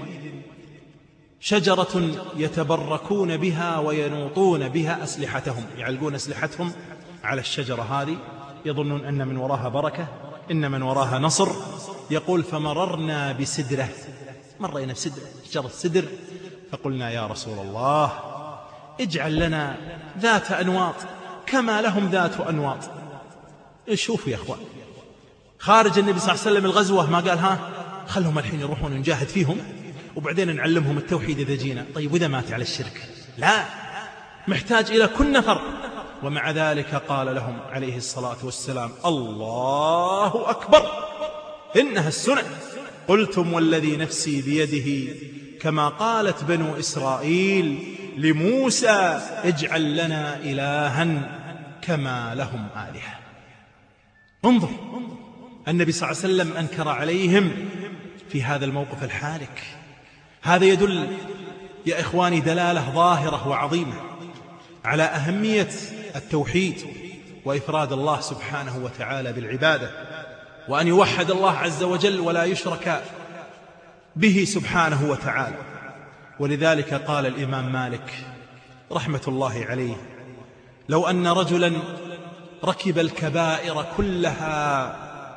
شجرة يتبركون بها وينوطون بها أسلحتهم، يعلقون أسلحتهم على الشجرة هذه، يظنون أن من وراها بركة، إن من وراها نصر. يقول: فمررنا بسدرة، مرينا بسدرة، شجرة سدر، فقلنا: يا رسول الله اجعل لنا ذات أنواط كما لهم ذات أنواط. شوفوا يا أخوان، خارج النبي صلى الله عليه وسلم الغزوة ما قال ها خلهم الحين يروحون نجاهد فيهم وبعدين نعلمهم التوحيد إذا جينا. طيب وإذا مات على الشرك؟ لا، محتاج إلى كل نفر. ومع ذلك قال لهم عليه الصلاة والسلام الله أكبر إنها السنن. قلتم والذي نفسي بيده كما قالت بنو إسرائيل لموسى اجعل لنا إلها كما لهم آلهة. انظر، النبي صلى الله عليه وسلم أنكر عليهم في هذا الموقف الحالك. هذا يدل يا إخواني دلالة ظاهرة وعظيمة على أهمية التوحيد وإفراد الله سبحانه وتعالى بالعبادة، وأن يوحد الله عز وجل ولا يشرك به سبحانه وتعالى. ولذلك قال الإمام مالك رحمة الله عليه لو أن رجلا ركب الكبائر كلها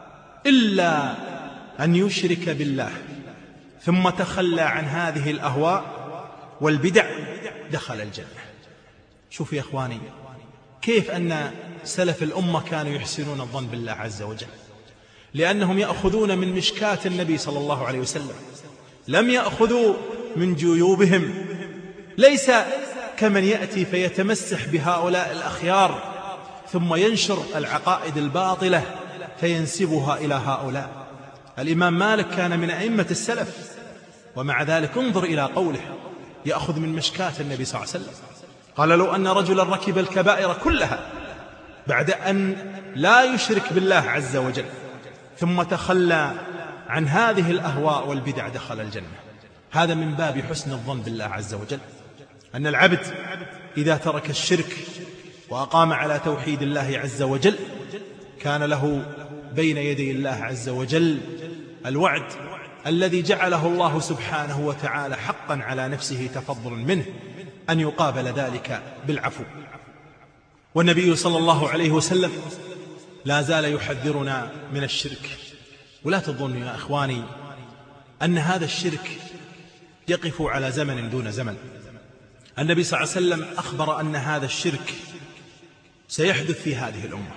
إلا أن يشرك بالله ثم تخلى عن هذه الأهواء والبدع دخل الجنة. شوف يا إخواني كيف أن سلف الأمة كانوا يحسنون الظن بالله عز وجل، لأنهم يأخذون من مشكاة النبي صلى الله عليه وسلم، لم يأخذوا من جيوبهم. ليس كمن يأتي فيتمسح بهؤلاء الأخيار ثم ينشر العقائد الباطلة فينسبها إلى هؤلاء. الإمام مالك كان من أئمة السلف، ومع ذلك انظر إلى قوله يأخذ من مشكاة النبي صلى الله عليه وسلم. قال لو أن رجلا ركب الكبائر كلها بعد أن لا يشرك بالله عز وجل ثم تخلى عن هذه الأهواء والبدع دخل الجنة. هذا من باب حسن الظن بالله عز وجل، أن العبد إذا ترك الشرك وأقام على توحيد الله عز وجل كان له بين يدي الله عز وجل الوعد الذي جعله الله سبحانه وتعالى حقا على نفسه تفضلا منه أن يقابل ذلك بالعفو. والنبي صلى الله عليه وسلم لا زال يحذرنا من الشرك. ولا تظن يا إخواني أن هذا الشرك يقف على زمن دون زمن. النبي صلى الله عليه وسلم أخبر أن هذا الشرك سيحدث في هذه الأمة،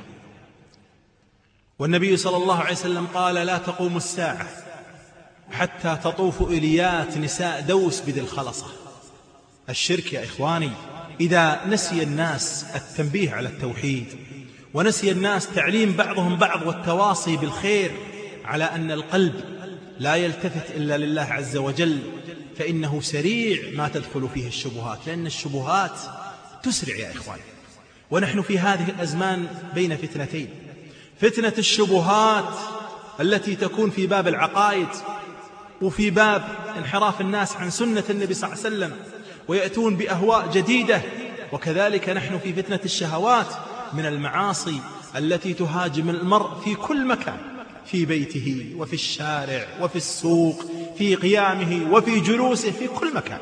والنبي صلى الله عليه وسلم قال لا تقوم الساعة حتى تطوف إليات نساء دوس بذي الخلصة. الشرك يا إخواني إذا نسي الناس التنبيه على التوحيد ونسي الناس تعليم بعضهم بعض والتواصي بالخير على أن القلب لا يلتفت إلا لله عز وجل، فإنه سريع ما تدخل فيه الشبهات، لأن الشبهات تسرع يا إخواني. ونحن في هذه الأزمان بين فتنتين: فتنة الشبهات التي تكون في باب العقائد وفي باب انحراف الناس عن سنة النبي صلى الله عليه وسلم ويأتون بأهواء جديدة، وكذلك نحن في فتنة الشهوات من المعاصي التي تهاجم المرء في كل مكان، في بيته وفي الشارع وفي السوق، في قيامه وفي جلوسه، في كل مكان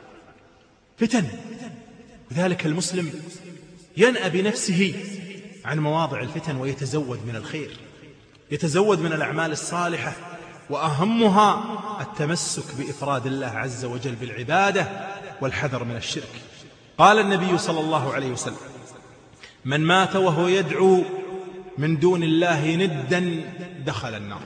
فتن. لذلك المسلم ينأى بنفسه عن مواضع الفتن ويتزود من الخير، يتزود من الأعمال الصالحة، وأهمها التمسك بإفراد الله عز وجل بالعبادة والحذر من الشرك. قال النبي صلى الله عليه وسلم: من مات وهو يدعو من دون الله ندا دخل النار.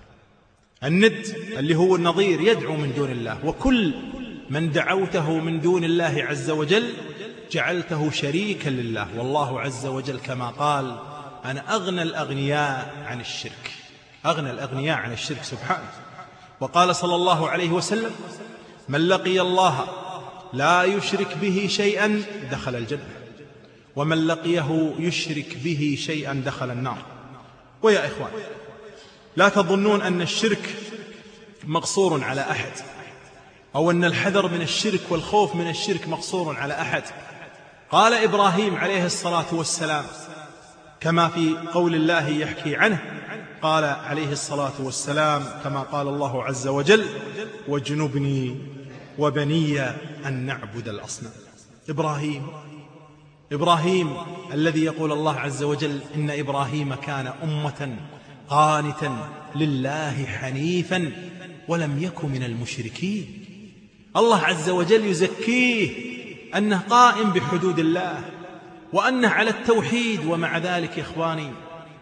الند اللي هو النظير يدعو من دون الله، وكل من دعوته من دون الله عز وجل جعلته شريكا لله، والله عز وجل كما قال: أنا أغنى الأغنياء عن الشرك، أغنى الأغنياء عن الشرك سبحانه. وقال صلى الله عليه وسلم: من لقي الله لا يشرك به شيئا دخل الجنة، ومن لقيه يشرك به شيئا دخل النار. ويا إخوان، لا تظنون أن الشرك مقصور على أحد، أو أن الحذر من الشرك والخوف من الشرك مقصور على أحد. قال إبراهيم عليه الصلاة والسلام كما في قول الله يحكي عنه، قال عليه الصلاة والسلام كما قال الله عز وجل: واجنبني وبني أن نعبد الأصنام. إبراهيم إبراهيم الذي يقول الله عز وجل: إن إبراهيم كان أمة قانتا لله حنيفا ولم يكن من المشركين. الله عز وجل يزكيه أنه قائم بحدود الله وأنه على التوحيد، ومع ذلك يا إخواني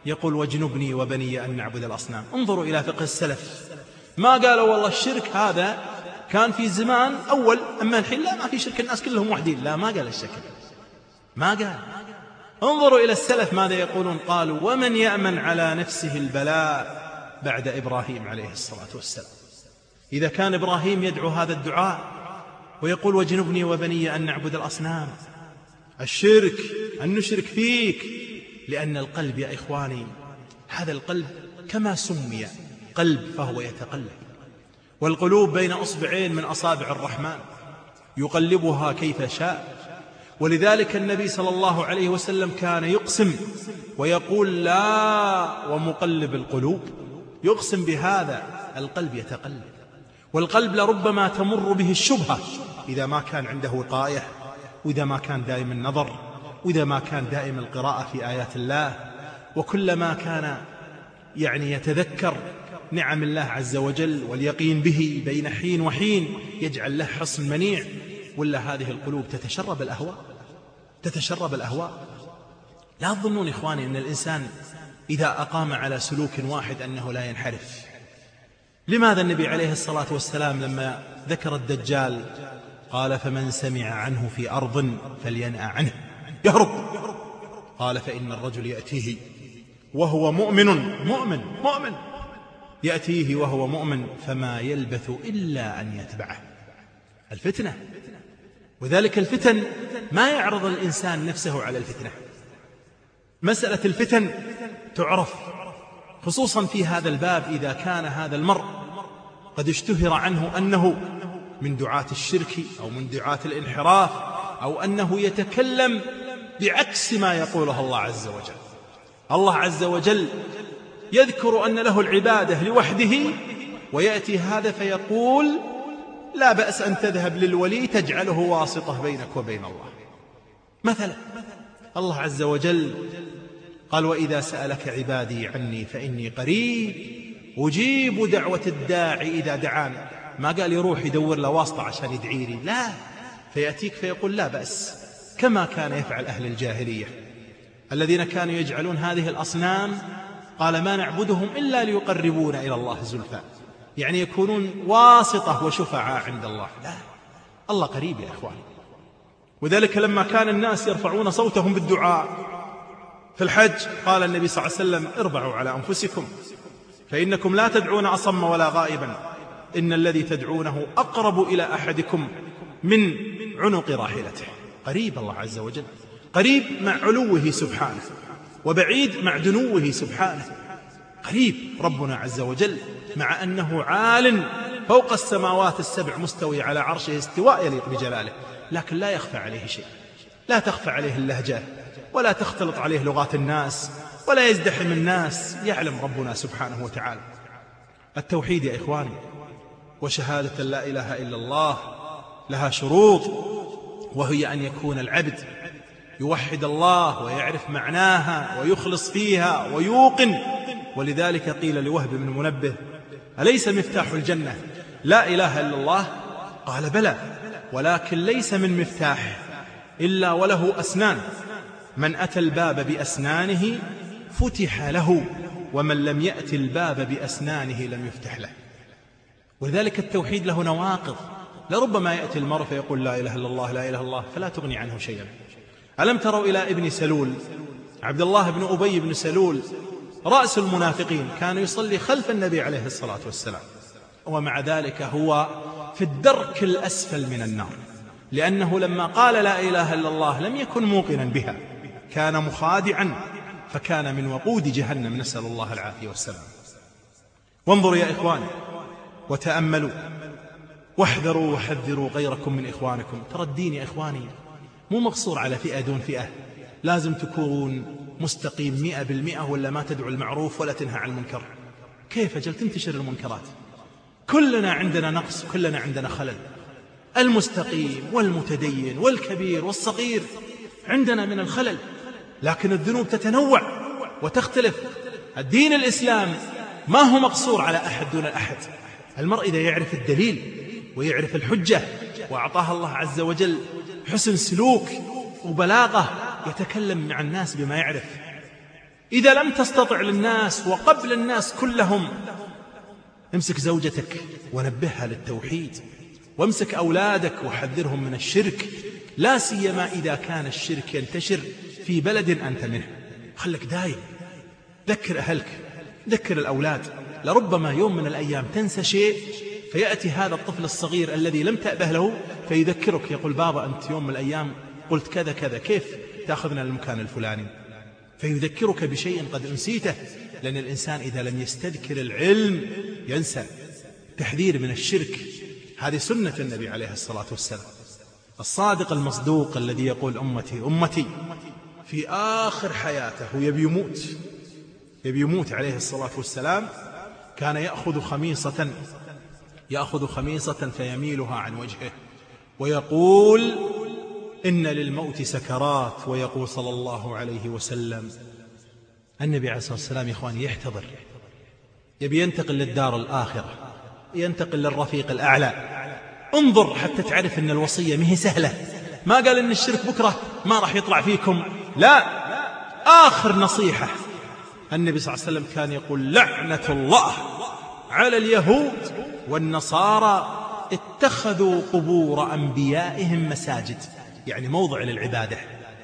يقول واجنبني وبني أن نعبد الأصنام. انظروا إلى فقه السلف، ما قالوا والله الشرك هذا كان في زمان أول، أما الحين لا، ما في شرك، الناس كلهم وحدين. لا، ما قال الشكل، ما قال. انظروا إلى السلف ماذا يقولون. قالوا ومن يأمن على نفسه البلاء بعد إبراهيم عليه الصلاة والسلام. إذا كان إبراهيم يدعو هذا الدعاء ويقول واجنبني وبني أن نعبد الأصنام، الشرك أن نشرك فيك، لأن القلب يا إخواني، هذا القلب كما سمي قلب فهو يتقلب، والقلوب بين أصبعين من أصابع الرحمن يقلبها كيف شاء. ولذلك النبي صلى الله عليه وسلم كان يقسم ويقول لا ومقلب القلوب، يقسم بهذا، القلب يتقلب. والقلب لربما تمر به الشبهة إذا ما كان عنده وقاية، وإذا ما كان دائم النظر، وإذا ما كان دائم القراءة في آيات الله، وكلما كان يعني يتذكر نعم الله عز وجل واليقين به بين حين وحين يجعل له حصن منيع. ولا هذه القلوب تتشرب الأهواء، تتشرب الأهواء. لا تظنون إخواني أن الإنسان إذا أقام على سلوك واحد أنه لا ينحرف. لماذا النبي عليه الصلاة والسلام لما ذكر الدجال قال فمن سمع عنه في أرض فلينأ عنه، يهرب؟ قال فإن الرجل يأتيه وهو مؤمن مؤمن مؤمن يأتيه وهو مؤمن فما يلبث إلا أن يتبعه. الفتنة، وذلك الفتن ما يعرض الإنسان نفسه على الفتنة. مسألة الفتن تعرف خصوصا في هذا الباب إذا كان هذا المرء قد اشتهر عنه أنه من دعاة الشرك أو من دعاة الانحراف، أو أنه يتكلم بعكس ما يقوله الله عز وجل. الله عز وجل يذكر أن له العبادة لوحده، ويأتي هذا فيقول لا بأس أن تذهب للولي تجعله واسطة بينك وبين الله. مثلا الله عز وجل قال وإذا سألك عبادي عني فإني قريب أجيب دعوة الداعي إذا دعاني. ما قال يروح يدور له واسطة عشان يدعي لي، لا، فيأتيك فيقول لا بأس، كما كان يفعل أهل الجاهلية الذين كانوا يجعلون هذه الأصنام، قال ما نعبدهم إلا ليقربونا إلى الله زلفى، يعني يكونون واسطة وشفعاء عند الله. لا، الله قريب يا إخواني. وذلك لما كان الناس يرفعون صوتهم بالدعاء في الحج قال النبي صلى الله عليه وسلم اربعوا على أنفسكم فإنكم لا تدعون أصم ولا غائبا، إن الذي تدعونه أقرب إلى أحدكم من عنق راحلته. قريب الله عز وجل، قريب مع علوه سبحانه، وبعيد مع دنوه سبحانه. قريب ربنا عز وجل، مع أنه عال فوق السماوات السبع مستوي على عرشه استواء يليق بجلاله، لكن لا يخفى عليه شيء، لا تخفى عليه اللهجة، ولا تختلط عليه لغات الناس، ولا يزدحم الناس. يعلم ربنا سبحانه وتعالى. التوحيد يا إخواني وشهادة لا إله إلا الله لها شروط، وهي أن يكون العبد يوحد الله ويعرف معناها ويخلص فيها ويوقن. ولذلك قيل لوهب بن منبه أليس مفتاح الجنة لا إله إلا الله؟ قال بلى، ولكن ليس من مفتاح إلا وله أسنان، من أتى الباب بأسنانه فتح له، ومن لم يأتي الباب بأسنانه لم يفتح له. ولذلك التوحيد له نواقض. لربما يأتي المرء فيقول لا إله إلا الله لا إله إلا الله فلا تغني عنه شيئا. ألم تروا إلى ابن سلول، عبد الله بن أبي بن سلول رأس المنافقين، كان يصلي خلف النبي عليه الصلاة والسلام، ومع ذلك هو في الدرك الأسفل من النار، لأنه لما قال لا إله إلا الله لم يكن موقنا بها، كان مخادعا، فكان من وقود جهنم، نسأل الله العافية والسلام. وانظروا يا إخواني وتأملوا واحذروا وحذروا غيركم من إخوانكم. ترى الدين يا إخواني مو مقصور على فئة دون فئة، لازم تكون مستقيم مئة بالمئة ولا ما تدعو المعروف ولا تنهى عن المنكر. كيف أجل تنتشر المنكرات؟ كلنا عندنا نقص، كلنا عندنا خلل. المستقيم والمتدين والكبير والصغير عندنا من الخلل، لكن الذنوب تتنوع وتختلف. الدين الإسلام ما هو مقصور على أحد دون أحد. المرء إذا يعرف الدليل ويعرف الحجة وأعطاه الله عز وجل حسن سلوك وبلاغة، يتكلم مع الناس بما يعرف. إذا لم تستطع للناس وقبل الناس كلهم، امسك زوجتك ونبهها للتوحيد، وامسك أولادك وحذرهم من الشرك، لا سيما إذا كان الشرك ينتشر في بلد أنت منه. خلك دايم ذكر أهلك، ذكر الأولاد. لربما يوم من الأيام تنسى شيء، فيأتي هذا الطفل الصغير الذي لم تأبه له فيذكرك، يقول بابا أنت يوم من الأيام قلت كذا كذا، كيف تأخذنا للمكان الفلاني؟ فيذكرك بشيء قد أنسيته، لأن الإنسان إذا لم يستذكر العلم ينسى. تحذير من الشرك، هذه سنة النبي عليه الصلاة والسلام الصادق المصدوق الذي يقول أمتي أمتي في آخر حياته يبي يموت يبي يموت عليه الصلاة والسلام، كان يأخذ خميصة يأخذ خميصة فيميلها عن وجهه ويقول إن للموت سكرات، ويقول صلى الله عليه وسلم النبي عليه الصلاة والسلام يا إخواني يحتضر، يبي ينتقل للدار الآخرة، ينتقل للرفيق الأعلى. انظر حتى تعرف أن الوصية مهي سهلة. ما قال إن الشرك بكرة ما راح يطلع فيكم، لا، آخر نصيحة النبي صلى الله عليه وسلم كان يقول لعنة الله على اليهود والنصارى اتخذوا قبور أنبيائهم مساجد، يعني موضع للعبادة.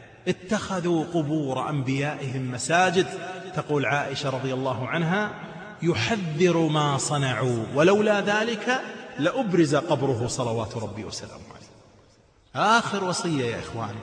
اتخذوا قبور أنبيائهم مساجد. تقول عائشة رضي الله عنها يحذر ما صنعوا ولولا ذلك لأبرز قبره صلوات ربي وسلامه عليه. آخر وصية يا إخواني،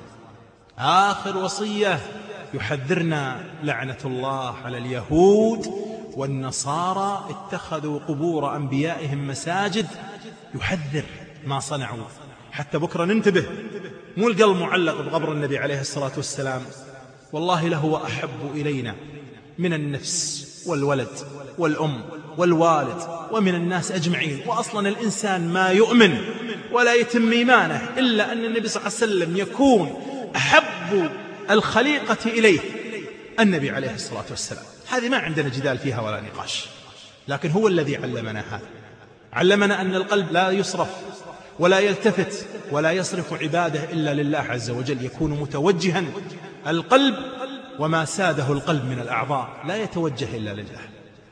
آخر وصية يحذرنا لعنة الله على اليهود والنصارى اتخذوا قبور أنبيائهم مساجد. يحذر ما صنعوا، حتى بكرة ننتبه. مو القلب معلق بقبر النبي عليه الصلاة والسلام، والله لهو أحب إلينا من النفس والولد والأم والوالد ومن الناس أجمعين. وأصلا الإنسان ما يؤمن ولا يتم إيمانه إلا أن النبي صلى الله عليه وسلم يكون أحب الخليقة إليه النبي عليه الصلاة والسلام. هذه ما عندنا جدال فيها ولا نقاش، لكن هو الذي علمنا هذا. علمنا أن القلب لا يصرف ولا يلتفت ولا يصرف عباده إلا لله عز وجل، يكون متوجها القلب وما ساده القلب من الأعضاء لا يتوجه إلا لله.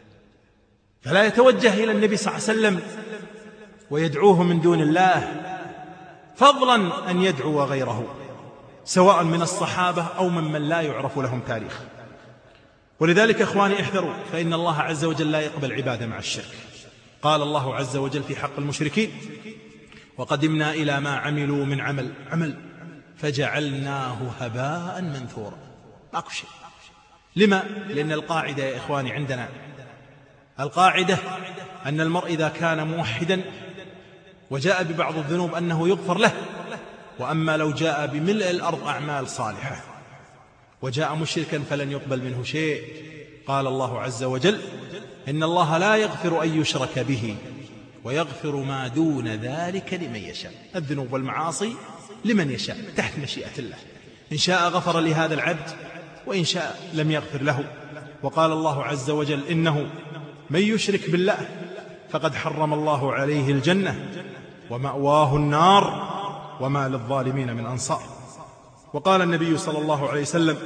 فلا يتوجه إلى النبي صلى الله عليه وسلم ويدعوه من دون الله، فضلا أن يدعو غيره سواء من الصحابة أو من من لا يعرف لهم تاريخ. ولذلك إخواني احذروا، فإن الله عز وجل لا يقبل عبادة مع الشرك. قال الله عز وجل في حق المشركين وقدمنا إلى ما عملوا من عمل عمل فجعلناه هباء منثورا. ماكو شيء. لما؟ لأن القاعدة يا إخواني عندنا، القاعدة أن المرء إذا كان موحدا وجاء ببعض الذنوب أنه يغفر له، وأما لو جاء بملء الأرض أعمال صالحة وجاء مشركا فلن يقبل منه شيء. قال الله عز وجل إن الله لا يغفر أن يشرك به ويغفر ما دون ذلك لمن يشاء. الذنوب والمعاصي لمن يشاء تحت مشيئة الله، إن شاء غفر لهذا العبد وإن شاء لم يغفر له. وقال الله عز وجل إنه من يشرك بالله فقد حرم الله عليه الجنة ومأواه النار وما للظالمين من أنصار. وقال النبي صلى الله عليه وسلم،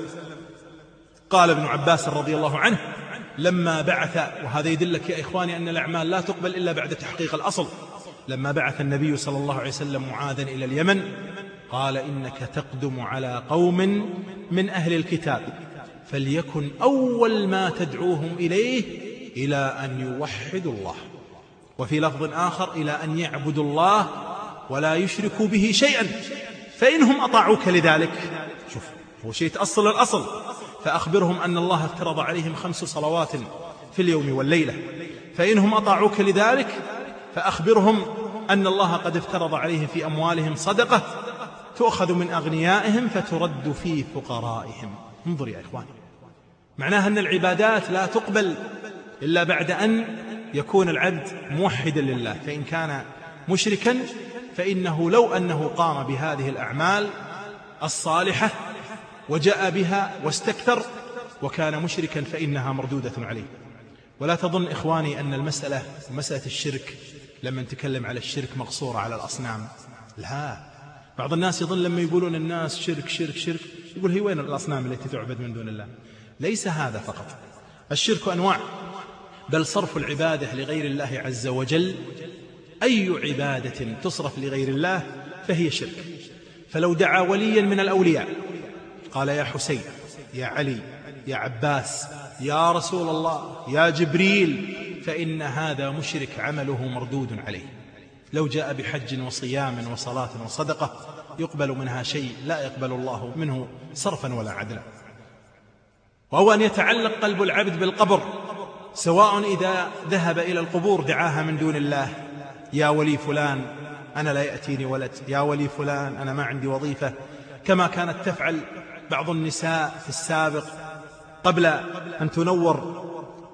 قال ابن عباس رضي الله عنه لما بعث، وهذا يدلك يا إخواني أن الأعمال لا تقبل إلا بعد تحقيق الأصل، لما بعث النبي صلى الله عليه وسلم معاذا إلى اليمن قال إنك تقدم على قوم من أهل الكتاب فليكن أول ما تدعوهم إليه إلى أن يوحدوا الله، وفي لفظ آخر إلى أن يعبدوا الله ولا يشركوا به شيئا، فإنهم أطاعوك لذلك. شوف، هو شيء تأصل الأصل. فأخبرهم أن الله افترض عليهم خمس صلوات في اليوم والليلة، فإنهم أطاعوك لذلك فأخبرهم أن الله قد افترض عليهم في أموالهم صدقة تؤخذ من أغنيائهم فترد في فقرائهم. انظر يا إخواني، معناها أن العبادات لا تقبل إلا بعد أن يكون العبد موحدا لله. فإن كان مشركا فإنه لو أنه قام بهذه الأعمال الصالحة وجاء بها واستكثر وكان مشركا فإنها مردودة عليه. ولا تظن إخواني أن المسألة مسألة الشرك لما نتكلم على الشرك مقصورة على الأصنام، لا. بعض الناس يظن لما يقولون الناس شرك شرك شرك يقول هي وين الأصنام التي تعبد من دون الله؟ ليس هذا فقط، الشرك أنواع، بل صرف العبادة لغير الله عز وجل، أي عبادة تصرف لغير الله فهي شرك. فلو دعا وليا من الأولياء قال يا حسين، يا علي، يا عباس، يا رسول الله، يا جبريل، فإن هذا مشرك عمله مردود عليه. لو جاء بحج وصيام وصلاة وصدقة يقبل منها شيء لا يقبل الله منه صرفا ولا عدلا. وهو أن يتعلق قلب العبد بالقبر، سواء إذا ذهب إلى القبور دعاها من دون الله، يا ولي فلان أنا لا يأتيني ولد، يا ولي فلان أنا ما عندي وظيفة، كما كانت تفعل بعض النساء في السابق قبل أن تنور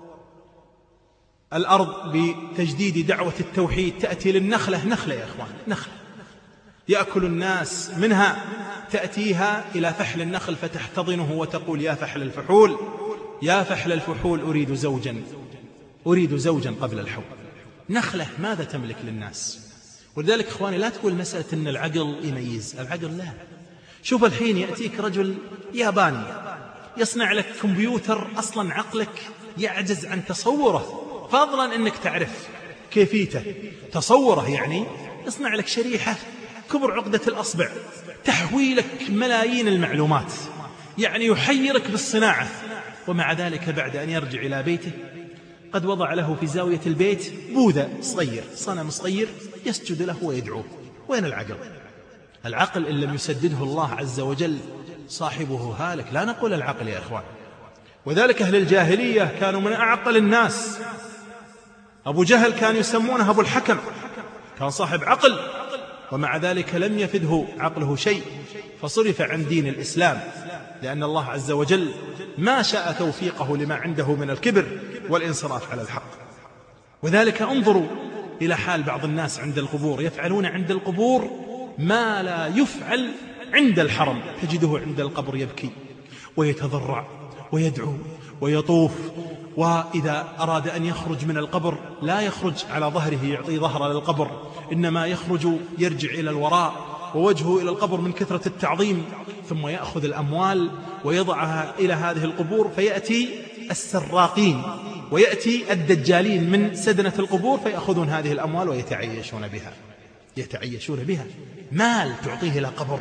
الأرض بتجديد دعوة التوحيد، تأتي للنخلة، نخلة يا إخوان، نخلة يأكل الناس منها، تأتيها إلى فحل النخل فتحتضنه وتقول يا فحل الفحول، يا فحل الفحول أريد زوجا، أريد زوجا قبل الحول. نخلة ماذا تملك للناس؟ ولذلك إخواني لا تقول مسألة أن العقل يميز، العقل لا. شوف الحين يأتيك رجل ياباني يصنع لك كمبيوتر أصلا عقلك يعجز عن تصوره، فضلا أنك تعرف كيفيته، تصوره يعني يصنع لك شريحة كبر عقدة الأصبع تحوي لك ملايين المعلومات، يعني يحيرك بالصناعة. ومع ذلك بعد أن يرجع إلى بيته قد وضع له في زاوية البيت بوذا صغير، صنم صغير يسجد له ويدعوه. وين العقل؟ العقل إن لم يسدده الله عز وجل صاحبه هالك. لا نقول العقل يا إخوان. وذلك أهل الجاهلية كانوا من أعقل الناس. أبو جهل كان يسمونه أبو الحكم، كان صاحب عقل، ومع ذلك لم يفده عقله شيء، فصرف عن دين الإسلام، لأن الله عز وجل ما شاء توفيقه لما عنده من الكبر والانصراف على الحق. وذلك انظروا إلى حال بعض الناس عند القبور، يفعلون عند القبور ما لا يفعل عند الحرم. تجده عند القبر يبكي ويتضرع ويدعو ويطوف، وإذا أراد أن يخرج من القبر لا يخرج على ظهره يعطي ظهر للقبر، إنما يخرج يرجع إلى الوراء ووجهه إلى القبر من كثرة التعظيم، ثم يأخذ الأموال ويضعها إلى هذه القبور، فيأتي السراقين ويأتي الدجالين من سدنة القبور فيأخذون هذه الأموال ويتعيشون بها، يتعيشون بها. مال تعطيه إلى قبر،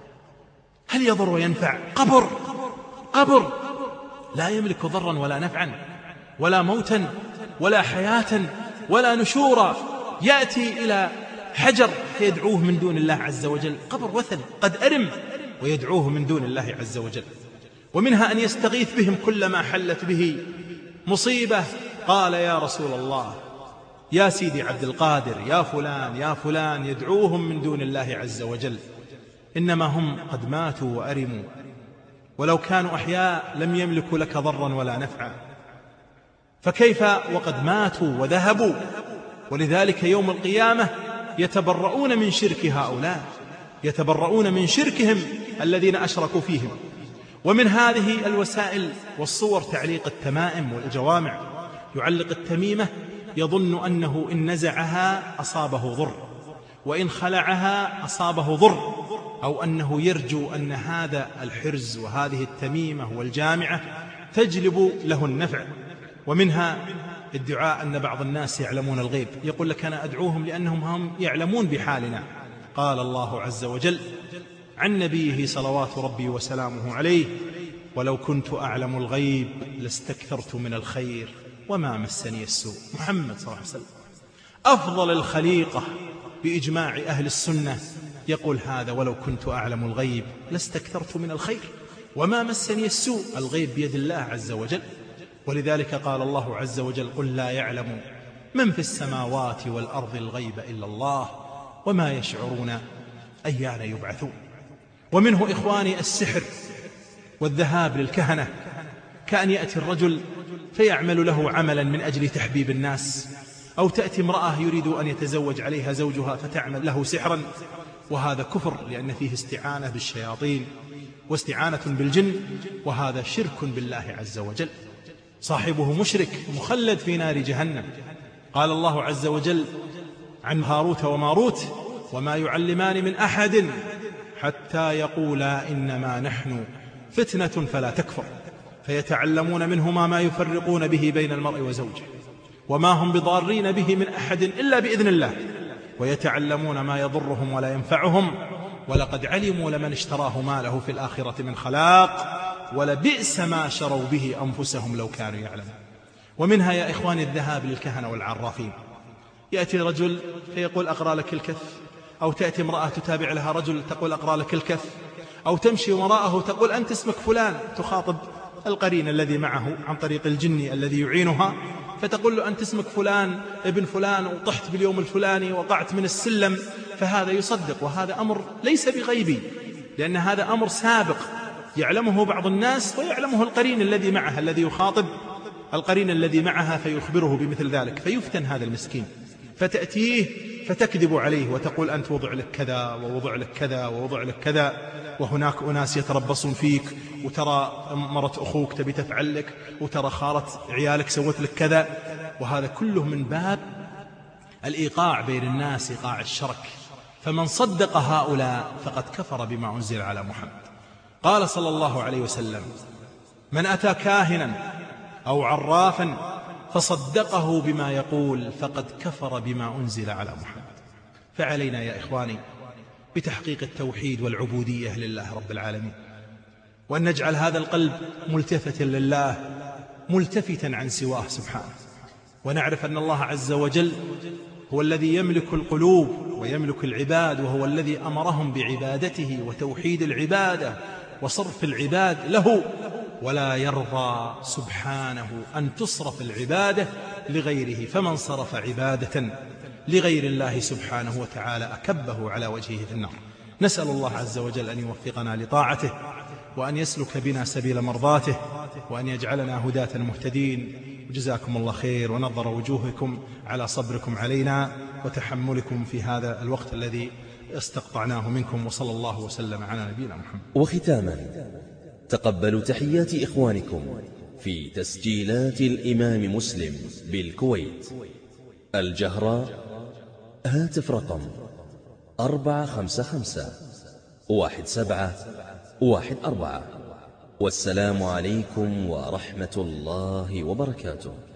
هل يضر وينفع؟ قبر، قبر لا يملك ضرا ولا نفعا ولا موتا ولا حياة ولا نشورا. يأتي إلى حجر فيدعوه من دون الله عز وجل، قبر وثن قد أرم، ويدعوه من دون الله عز وجل. ومنها أن يستغيث بهم كلما حلت به مصيبة قال يا رسول الله، يا سيدي عبد القادر، يا فلان يا فلان، يدعوهم من دون الله عز وجل، إنما هم قد ماتوا وأرموا، ولو كانوا أحياء لم يملكوا لك ضرا ولا نفعا، فكيف وقد ماتوا وذهبوا؟ ولذلك يوم القيامة يتبرؤون من شرك هؤلاء، يتبرؤون من شركهم الذين أشركوا فيهم. ومن هذه الوسائل والصور تعليق التمائم والجوامع، يعلق التميمة يظن أنه إن نزعها أصابه ضر، وإن خلعها أصابه ضر، أو أنه يرجو أن هذا الحرز وهذه التميمة والجامعة تجلب له النفع. ومنها ادعاء أن بعض الناس يعلمون الغيب، يقول لك أنا أدعوهم لأنهم هم يعلمون بحالنا. قال الله عز وجل عن نبيه صلوات ربي وسلامه عليه: ولو كنت أعلم الغيب لاستكثرت من الخير وما مسني السوء. محمد صلى الله عليه وسلم أفضل الخليقة بإجماع أهل السنة يقول هذا: ولو كنت أعلم الغيب لاستكثرت من الخير وما مسني السوء. الغيب بيد الله عز وجل. ولذلك قال الله عز وجل: قل لا يعلم من في السماوات والأرض الغيب إلا الله وما يشعرون أيان يبعثون. ومنه إخواني السحر والذهاب للكهنة، كأن يأتي الرجل فيعمل له عملا من أجل تحبيب الناس، أو تأتي امرأة يريد أن يتزوج عليها زوجها فتعمل له سحرا، وهذا كفر لأن فيه استعانة بالشياطين واستعانة بالجن، وهذا شرك بالله عز وجل، صاحبه مشرك مخلد في نار جهنم. قال الله عز وجل عن هاروت وماروت: وما يعلمان من أحد حتى يقولا إنما نحن فتنة فلا تكفر. فيتعلمون منهما ما يفرقون به بين المرء وزوجه وما هم بضارين به من أحد إلا بإذن الله، ويتعلمون ما يضرهم ولا ينفعهم، ولقد علموا لمن اشتراه ما له في الآخرة من خلاق ولبئس ما شروا به أنفسهم لو كانوا يعلمون. ومنها يا إخواني الذهاب للكهنة والعرافين. يأتي رجل فيقول أقرأ لك الكف، أو تأتي امرأة تتابع لها رجل تقول أقرأ لك الكف، أو تمشي وراءه تقول أنت اسمك فلان، تخاطب القرين الذي معه عن طريق الجن الذي يعينها، فتقول له أنت اسمك فلان ابن فلان وطحت باليوم الفلاني وقعت من السلم، فهذا يصدق. وهذا أمر ليس بغيبي، لأن هذا أمر سابق يعلمه بعض الناس ويعلمه القرين الذي معها، الذي يخاطب القرين الذي معها فيخبره بمثل ذلك، فيفتن هذا المسكين، فتأتيه فتكذب عليه وتقول أنت وضع لك كذا ووضع لك كذا ووضع لك كذا، وهناك أناس يتربصون فيك، وترى مرت أخوك تبي تفعل لك، وترى خالت عيالك سوت لك كذا. وهذا كله من باب الإيقاع بين الناس، إيقاع الشرك. فمن صدق هؤلاء فقد كفر بما أنزل على محمد. قال صلى الله عليه وسلم: من أتى كاهنا أو عرافا فصدقه بما يقول فقد كفر بما أنزل على محمد. فعلينا يا إخواني بتحقيق التوحيد والعبودية لله رب العالمين، وأن نجعل هذا القلب ملتفتا لله ملتفتا عن سواه سبحانه، ونعرف أن الله عز وجل هو الذي يملك القلوب ويملك العباد، وهو الذي أمرهم بعبادته وتوحيد العبادة وصرف العباد له، ولا يرضى سبحانه أن تصرف العبادة لغيره. فمن صرف عبادة لغير الله سبحانه وتعالى أكبه على وجهه في النار. نسأل الله عز وجل أن يوفقنا لطاعته، وأن يسلك بنا سبيل مرضاته، وأن يجعلنا هداة مهتدين. جزاكم الله خير، ونظر وجوهكم على صبركم علينا وتحملكم في هذا الوقت الذي استقطعناه منكم، وصلى الله وسلم على نبينا محمد. وختاما تقبلوا تحيات إخوانكم في تسجيلات الإمام مسلم بالكويت. الجهراء هاتف رقم أربعة خمسة خمسة واحد سبعة واحد أربعة. والسلام عليكم ورحمة الله وبركاته.